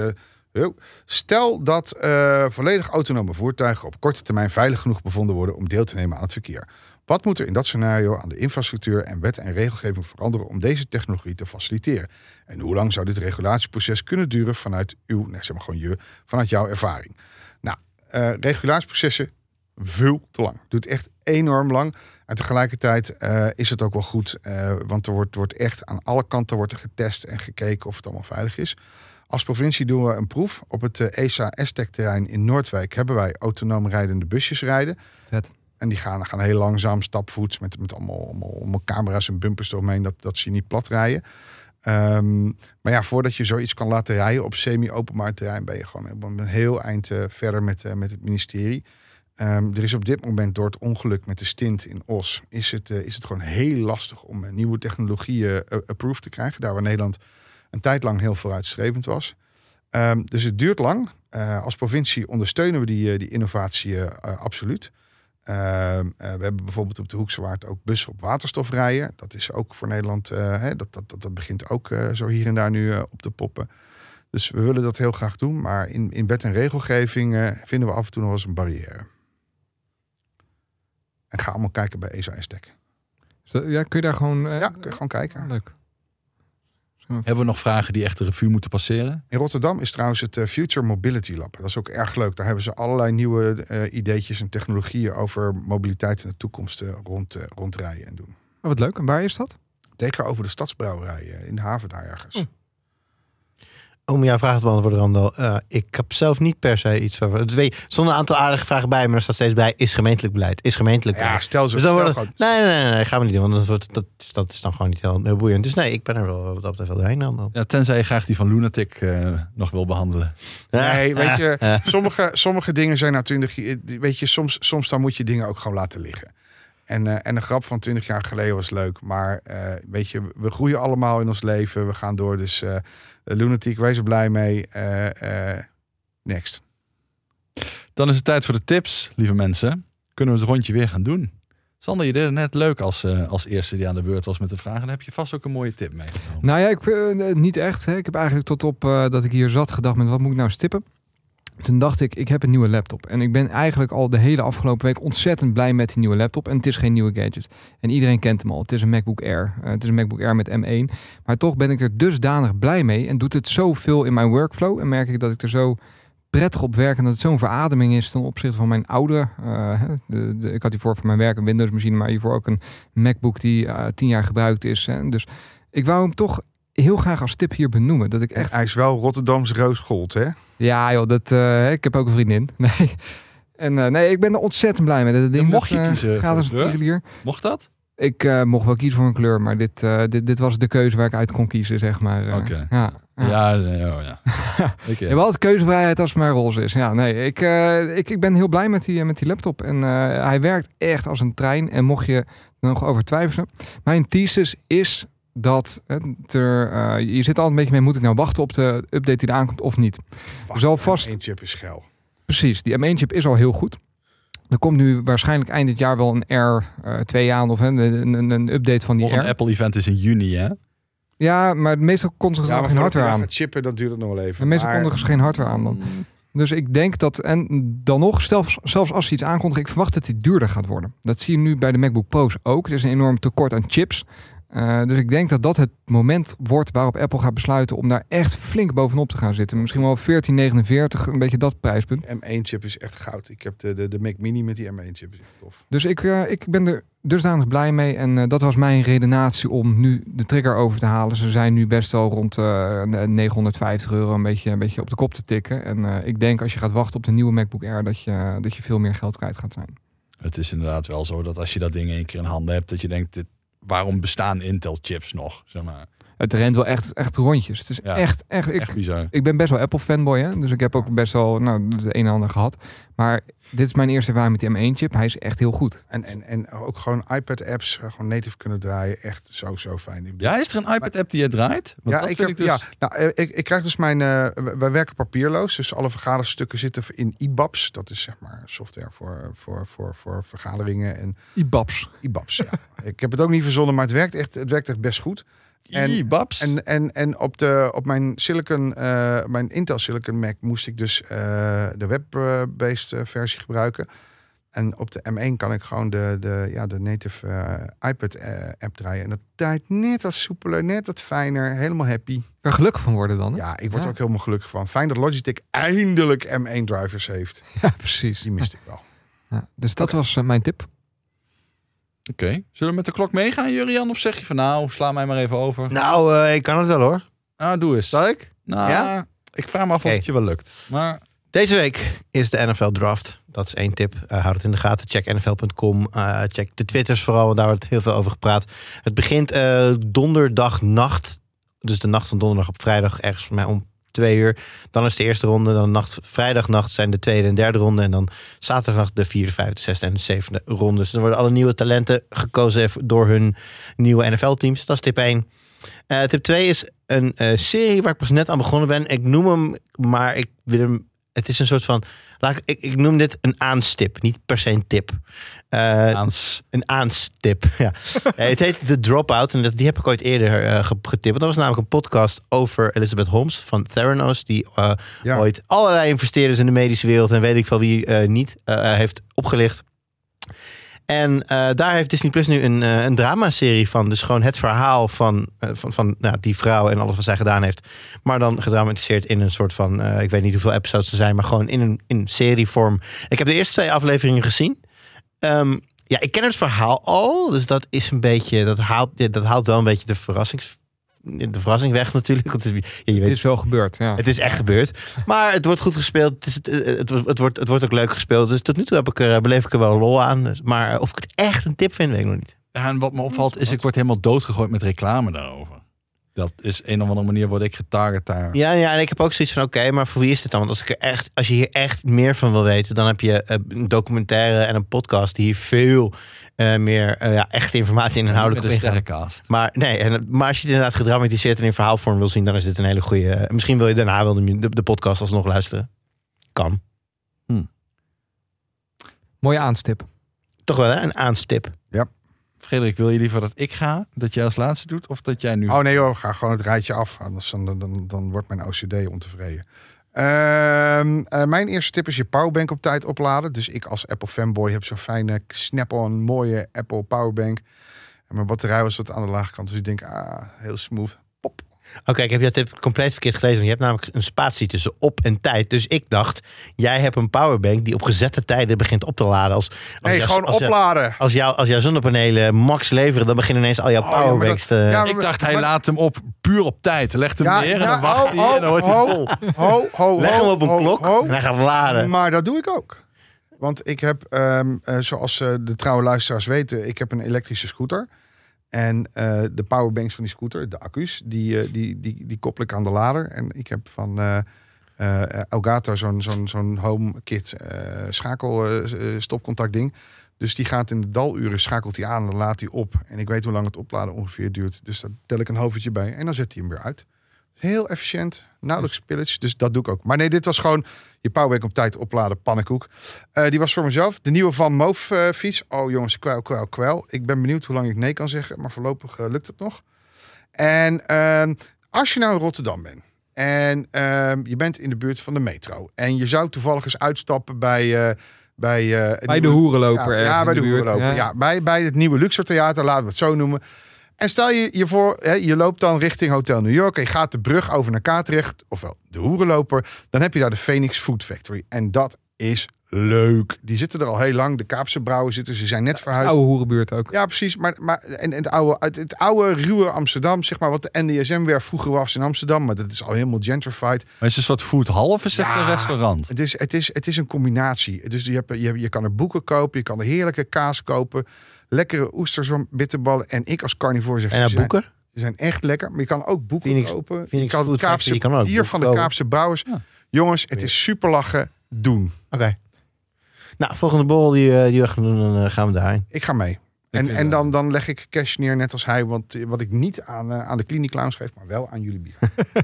stel dat volledig autonome voertuigen op korte termijn veilig genoeg bevonden worden om deel te nemen aan het verkeer. Wat moet er in dat scenario aan de infrastructuur en wet en regelgeving veranderen om deze technologie te faciliteren? En hoe lang zou dit regulatieproces kunnen duren vanuit vanuit jouw ervaring? Nou, regulatieprocessen veel te lang. Duurt echt enorm lang. En tegelijkertijd is het ook wel goed, want er wordt echt aan alle kanten getest en gekeken of het allemaal veilig is. Als provincie doen we een proef. Op het ESA-ESTEC-terrein in Noordwijk hebben wij autonoom rijdende busjes rijden. Vet. En die gaan heel langzaam, stapvoets, met allemaal camera's en bumpers eromheen, dat ze je niet plat rijden. Maar ja, voordat je zoiets kan laten rijden op semi-openbaar terrein, ben je gewoon een heel eind verder met het ministerie. Er is op dit moment door het ongeluk met de stint in Os, is het gewoon heel lastig om nieuwe technologieën approved te krijgen. Daar waar Nederland een tijd lang heel vooruitstrevend was. Dus het duurt lang. Als provincie ondersteunen we die innovatie absoluut. We hebben bijvoorbeeld op de Hoekse Waard ook bussen op waterstof rijden. Dat is ook voor Nederland, dat begint ook zo hier en daar nu op te poppen. Dus we willen dat heel graag doen. Maar in wet en regelgeving vinden we af en toe nog eens een barrière. En ga allemaal kijken bij ESA-ESTEC. Ja, kun je daar gewoon... Ja, kun je gewoon kijken. Leuk. Hebben we nog vragen die echt de revue moeten passeren? In Rotterdam is trouwens het Future Mobility Lab. Dat is ook erg leuk. Daar hebben ze allerlei nieuwe ideetjes en technologieën over mobiliteit in de toekomst rondrijden en doen. Oh, wat leuk. En waar is dat? Tegenover de Stadsbrouwerij in de haven daar ergens. Om jouw vraag te beantwoorden, Randal. Ik heb zelf niet per se iets van. Het er stonden een aantal aardige vragen bij, maar er staat steeds bij: is gemeentelijk beleid? Is gemeentelijk beleid? Ja, stel zo. Dus dan stel wordt gewoon- nee, gaan we niet doen, want dat is dan gewoon niet heel boeiend. Dus nee, ik ben er wel wat dat betreft wel doorheen dan. Ja, tenzij je graag die van Lunatic nog wil behandelen. Nee, weet je, sommige dingen zijn na 20 jaar. Weet je, soms dan moet je dingen ook gewoon laten liggen. En een grap van 20 jaar geleden was leuk. Maar weet je, we groeien allemaal in ons leven. We gaan door. Dus Lunatic, wees er blij mee. Next. Dan is het tijd voor de tips, lieve mensen. Kunnen we het rondje weer gaan doen? Sander, je deed het net leuk als eerste die aan de beurt was met de vragen. Dan heb je vast ook een mooie tip meegenomen. Nou ja, niet echt. Hè. Ik heb eigenlijk tot op dat ik hier zat gedacht met wat moet ik nou stippen. Toen dacht ik heb een nieuwe laptop. En ik ben eigenlijk al de hele afgelopen week ontzettend blij met die nieuwe laptop. En het is geen nieuwe gadget. En iedereen kent hem al. Het is een MacBook Air. Het is een MacBook Air met M1. Maar toch ben ik er dusdanig blij mee. En doet het zoveel in mijn workflow. En merk ik dat ik er zo prettig op werk. En dat het zo'n verademing is ten opzichte van mijn oude. Ik had hiervoor voor mijn werk een Windows machine. Maar hiervoor ook een MacBook die 10 jaar gebruikt is. Dus ik wou hem toch heel graag als tip hier benoemen. Dat ik echt... Hij is wel Rotterdamse roosgold, hè? Ja joh, ik heb ook een vriendin. Nee. En ik ben er ontzettend blij mee. Dat ding mocht je kiezen gaat als een tierenlier. Mocht dat? Ik mocht wel kiezen voor een kleur, maar dit was de keuze waar ik uit kon kiezen, zeg maar. Oké. Ja. Ja. Je hebt altijd keuzevrijheid als het maar roze is. Ja, nee, ik ben heel blij met die laptop. En hij werkt echt als een trein. En mocht je er nog over twijfelen. Mijn thesis is dat je zit altijd een beetje mee, moet ik nou wachten op de update die er aankomt of niet? Zal vast... Eén chip is geil. Precies, die M1-chip is al heel goed. Er komt nu waarschijnlijk eind dit jaar wel een R2 aan of een update van die R. Een Apple-event is in juni, hè? Ja, maar meestal kondigen ze nog geen hardware aan. Chippen, dat duurt het nog wel even. De meeste kondigen ze geen hardware aan dan. Dus ik denk dat, en dan nog, zelfs als ze iets aankondigen, ik verwacht dat die duurder gaat worden. Dat zie je nu bij de MacBook Pro's ook. Er is een enorm tekort aan chips. Dus ik denk dat het moment wordt waarop Apple gaat besluiten om daar echt flink bovenop te gaan zitten. Misschien wel 1449, een beetje dat prijspunt. M1-chip is echt goud. Ik heb de Mac Mini met die M1-chip, is echt tof. Dus ik ben er dusdanig blij mee. En dat was mijn redenatie om nu de trigger over te halen. Ze zijn nu best wel rond €950 een beetje op de kop te tikken. En ik denk als je gaat wachten op de nieuwe MacBook Air dat je veel meer geld kwijt gaat zijn. Het is inderdaad wel zo dat als je dat ding 1 keer in handen hebt, dat je denkt, waarom bestaan Intel-chips nog? Zeg maar. Het rent wel echt rondjes. Het is echt bizar. Ik ben best wel Apple-fanboy, hè? Dus ik heb ook best wel de een en ander gehad. Maar dit is mijn eerste ervaring met die M1-chip. Hij is echt heel goed. En ook gewoon iPad-apps gewoon native kunnen draaien. Echt zo fijn. Ja, is er een iPad-app die je draait? Want ik krijg dus wij werken papierloos. Dus alle vergaderstukken zitten in IBAPS. Dat is zeg maar software voor vergaderingen. En IBAPS, ja. Ik heb het ook niet verzonnen, maar het werkt echt best goed. En op mijn mijn Intel Silicon Mac moest ik dus de web-based versie gebruiken. En op de M1 kan ik gewoon de native iPad app draaien. En dat draait net wat soepeler, net wat fijner. Helemaal happy. Er gelukkig van worden dan? Hè? Ja, ik word er ook helemaal gelukkig van. Fijn dat Logitech eindelijk M1 drivers heeft. Ja, precies. Die miste ik wel. Ja, dus dat was mijn tip. Oké. Zullen we met de klok meegaan, Jurian? Of zeg je van nou, sla mij maar even over? Nou, ik kan het wel hoor. Nou, doe eens. Zal ik? Nou, ja? Ik vraag me af of het je wel lukt. Maar... Deze week is de NFL Draft. Dat is 1 tip. Houd het in de gaten. Check nfl.com. Check de Twitters vooral, want daar wordt heel veel over gepraat. Het begint donderdagnacht. Dus de nacht van donderdag op vrijdag. Ergens voor mij om 2 uur. Dan is de eerste ronde. Dan vrijdagnacht zijn de tweede en derde ronde. En dan zaterdagnacht de 4e, 5e, 6e en de 7e ronde. Dus dan worden alle nieuwe talenten gekozen door hun nieuwe NFL-teams. Dat is tip 1. Tip 2 is een serie waar ik pas net aan begonnen ben. Ik noem hem, maar ik wil hem... Het is een soort van... Ik noem dit een aanstip. Niet per se een tip. Een aanstip, ja. Het heet The Dropout. En die heb ik ooit eerder getipt. Dat was namelijk een podcast over Elizabeth Holmes van Theranos. Die ooit allerlei investeerders in de medische wereld... en weet ik veel wie niet heeft opgelicht. En daar heeft Disney Plus nu een dramaserie van. Dus gewoon het verhaal van die vrouw en alles wat zij gedaan heeft. Maar dan gedramatiseerd in een soort van... ik weet niet hoeveel episodes er zijn, maar gewoon in serievorm. Ik heb de eerste 2 afleveringen gezien. Ik ken het verhaal al. Dus dat is een beetje... Dat haalt wel een beetje de verrassing weg natuurlijk. Want je weet, het is wel gebeurd, ja. Het is echt gebeurd. Maar het wordt goed gespeeld. Het wordt ook leuk gespeeld. Dus tot nu toe beleef ik er wel lol aan. Maar of ik het echt een tip vind, weet ik nog niet. Ja, en wat me opvalt is, ik word helemaal doodgegooid met reclame daarover. Dat is een of andere manier word ik getarget daar. Ja, en ik heb ook zoiets van, oké, maar voor wie is dit dan? Want als je hier echt meer van wil weten, dan heb je een documentaire en een podcast die hier veel meer echte informatie in inhoudelijk op ingaan. Maar als je het inderdaad gedramatiseerd en in verhaalvorm wil zien, dan is dit een hele goede. Misschien wil je daarna wel de podcast alsnog luisteren. Kan. Mooie aanstip. Toch wel, hè? Een aanstip. Ja. Frederik, wil je liever dat ik ga? Dat jij als laatste doet? Of dat jij nu... Oh nee joh, ga gewoon het rijtje af. Anders dan wordt mijn OCD ontevreden. Mijn eerste tip is je powerbank op tijd opladen. Dus ik als Apple fanboy heb zo'n fijne Snap-on mooie Apple powerbank. En mijn batterij was wat aan de lage kant. Dus ik denk, heel smooth. Pop. Oké, ik heb jouw tip compleet verkeerd gelezen. Want je hebt namelijk een spatie tussen op en tijd. Dus ik dacht, jij hebt een powerbank die op gezette tijden begint op te laden. Opladen. Als jouw zonnepanelen max leveren, dan beginnen ineens al jouw powerbanks te... Ik dacht, hij laat hem op puur op tijd. Legt hem neer en dan wacht hij en dan wordt hij vol. Leg hem op een klok en hij gaat laden. Maar dat doe ik ook. Want ik heb, zoals de trouwe luisteraars weten, ik heb een elektrische scooter. En de powerbanks van die scooter, de accu's, die koppel ik aan de lader. En ik heb van Elgato zo'n HomeKit stopcontact ding. Dus die gaat in de daluren, schakelt hij aan en dan laat hij op. En ik weet hoe lang het opladen ongeveer duurt. Dus daar tel ik een hoofdje bij en dan zet hij hem weer uit. Heel efficiënt, nauwelijks pillage, dus dat doe ik ook. Maar nee, dit was gewoon je powerbank op tijd opladen, pannenkoek. Die was voor mezelf. De nieuwe Van Moof fiets. Oh jongens, kwel. Ik ben benieuwd hoe lang ik nee kan zeggen, maar voorlopig lukt het nog. En als je nou in Rotterdam bent en je bent in de buurt van de metro en je zou toevallig eens uitstappen bij de Hoerenloper. Ja, bij de Hoerenloper. Ja, bij het nieuwe Luxor Theater, laten we het zo noemen. En stel je voor, je loopt dan richting Hotel New York en je gaat de brug over naar Kaatrecht, ofwel de Hoerenloper. Dan heb je daar de Phoenix Food Factory. En dat is leuk. Die zitten er al heel lang. De Kaapse brouwen zitten, ze zijn net verhuisd. Oude hoerenbuurt ook. Ja, precies. Maar het oude ruwe Amsterdam, zeg maar, wat de NDSM-werf vroeger was in Amsterdam. Maar dat is al helemaal gentrified. Maar is het een soort foodhal of is het een restaurant? Het is een combinatie. Dus je kan er boeken kopen, je kan er heerlijke kaas kopen. Lekkere oesters, bitterballen. En ik als carnivore zeg... En boeken? Ze zijn echt lekker. Maar je kan ook boeken kopen. Je kan Kaapse bier van de Kaapse brouwers. Ja. Jongens, het is super lachen. Doen. Oké. Nou, volgende borrel die we gaan doen, dan gaan we daarheen. Ik ga mee. En dan leg ik cash neer, net als hij. Want wat ik niet aan de Clinic Clowns geef, maar wel aan jullie bier.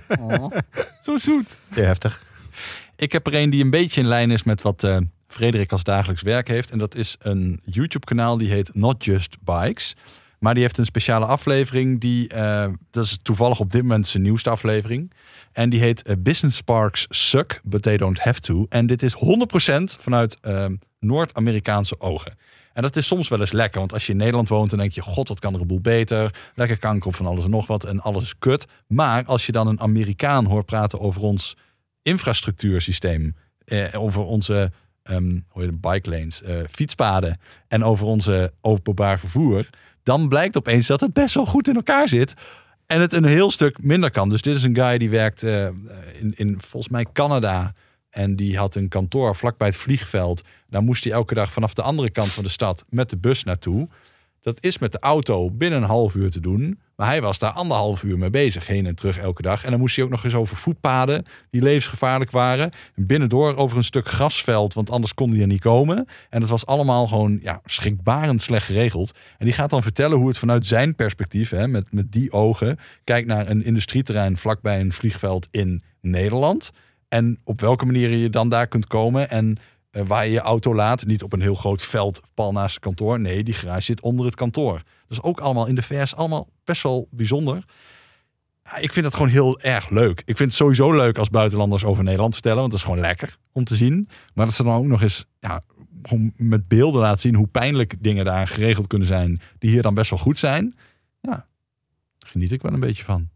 Zo zoet. Heel heftig. Ik heb er een die een beetje in lijn is met wat Frederik als dagelijks werk heeft. En dat is een YouTube-kanaal die heet Not Just Bikes. Maar die heeft een speciale aflevering. Dat is toevallig op dit moment zijn nieuwste aflevering. En die heet Business Parks Suck, but they don't have to. En dit is 100% vanuit Noord-Amerikaanse ogen. En dat is soms wel eens lekker. Want als je in Nederland woont, dan denk je... God, wat kan er een boel beter. Lekker kanker op van alles en nog wat. En alles is kut. Maar als je dan een Amerikaan hoort praten over ons infrastructuursysteem... over onze bike lanes, fietspaden... en over onze openbaar vervoer... dan blijkt opeens dat het best wel goed in elkaar zit... en het een heel stuk minder kan. Dus dit is een guy die werkt in volgens mij Canada... en die had een kantoor vlakbij het vliegveld. Daar moest hij elke dag vanaf de andere kant van de stad met de bus naartoe. Dat is met de auto binnen een half uur te doen. Maar hij was daar 1,5 uur mee bezig, heen en terug elke dag. En dan moest hij ook nog eens over voetpaden die levensgevaarlijk waren. En binnendoor over een stuk grasveld, want anders kon hij er niet komen. En dat was allemaal gewoon schrikbarend slecht geregeld. En die gaat dan vertellen hoe het vanuit zijn perspectief, met die ogen, kijkt naar een industrieterrein vlakbij een vliegveld in Nederland. En op welke manier je dan daar kunt komen en waar je je auto laat. Niet op een heel groot veld pal naast het kantoor. Nee, die garage zit onder het kantoor. Dus ook allemaal in de VS, allemaal best wel bijzonder. Ja, ik vind dat gewoon heel erg leuk. Ik vind het sowieso leuk als buitenlanders over Nederland vertellen. Want dat is gewoon lekker om te zien. Maar dat ze dan ook nog eens gewoon met beelden laten zien hoe pijnlijk dingen daar geregeld kunnen zijn. Die hier dan best wel goed zijn. Ja, daar geniet ik wel een beetje van.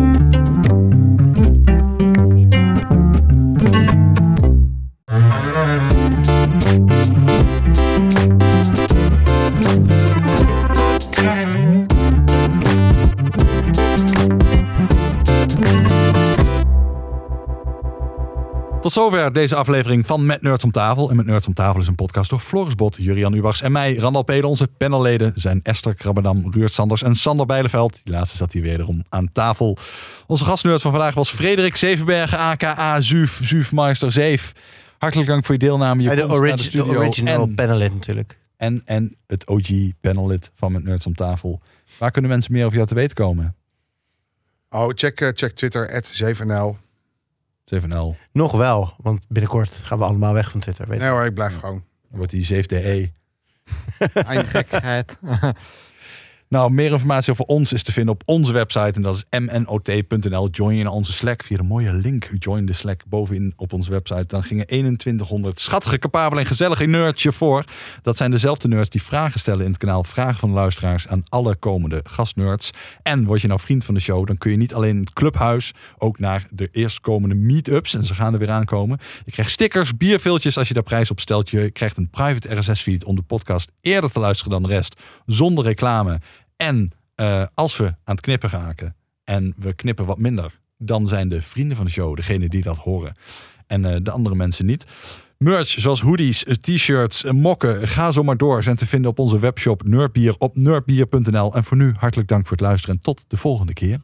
Tot zover deze aflevering van Met Nerds om Tafel. En Met Nerds om Tafel is een podcast door Floris Bot, Jurian Ubachs en mij, Randal Peden. Onze panelleden zijn Esther Krabberdam, Ruurt Sanders en Sander Bijleveld. Die laatste zat hier wederom aan tafel. Onze gastnerd van vandaag was Frederik Zevenbergen, aka Zuufmeister Zeef. Hartelijk dank voor je deelname. De original panellid natuurlijk. En het OG panellid van Met Nerds om Tafel. Waar kunnen mensen meer over jou te weten komen? Check Twitter, @7nl. 7L. Nog wel, want binnenkort gaan we allemaal weg van Twitter. Nee hoor, ik blijf gewoon. Dan wordt die 7DE. Gekkigheid. Nou, meer informatie over ons is te vinden op onze website. En dat is mnot.nl. Join je in onze Slack via de mooie link. Join de Slack bovenin op onze website. Dan gingen 2100 schattige, capabele en gezellige nerds je voor. Dat zijn dezelfde nerds die vragen stellen in het kanaal Vragen van de Luisteraars aan alle komende gastnerds. En word je nou vriend van de show, dan kun je niet alleen in het clubhuis, ook naar de eerstkomende meetups. En ze gaan er weer aankomen. Je krijgt stickers, bierviltjes als je daar prijs op stelt. Je krijgt een private RSS-feed om de podcast eerder te luisteren dan de rest. Zonder reclame. En als we aan het knippen raken en we knippen wat minder, dan zijn de vrienden van de show degene die dat horen. En de andere mensen niet. Merch zoals hoodies, t-shirts, mokken, ga zo maar door, zijn te vinden op onze webshop Nerdbier op nerdbier.nl. En voor nu hartelijk dank voor het luisteren en tot de volgende keer.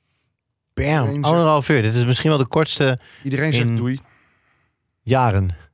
Bam, 1,5 uur. Dit is misschien wel de kortste Iedereen zegt in doei. jaren.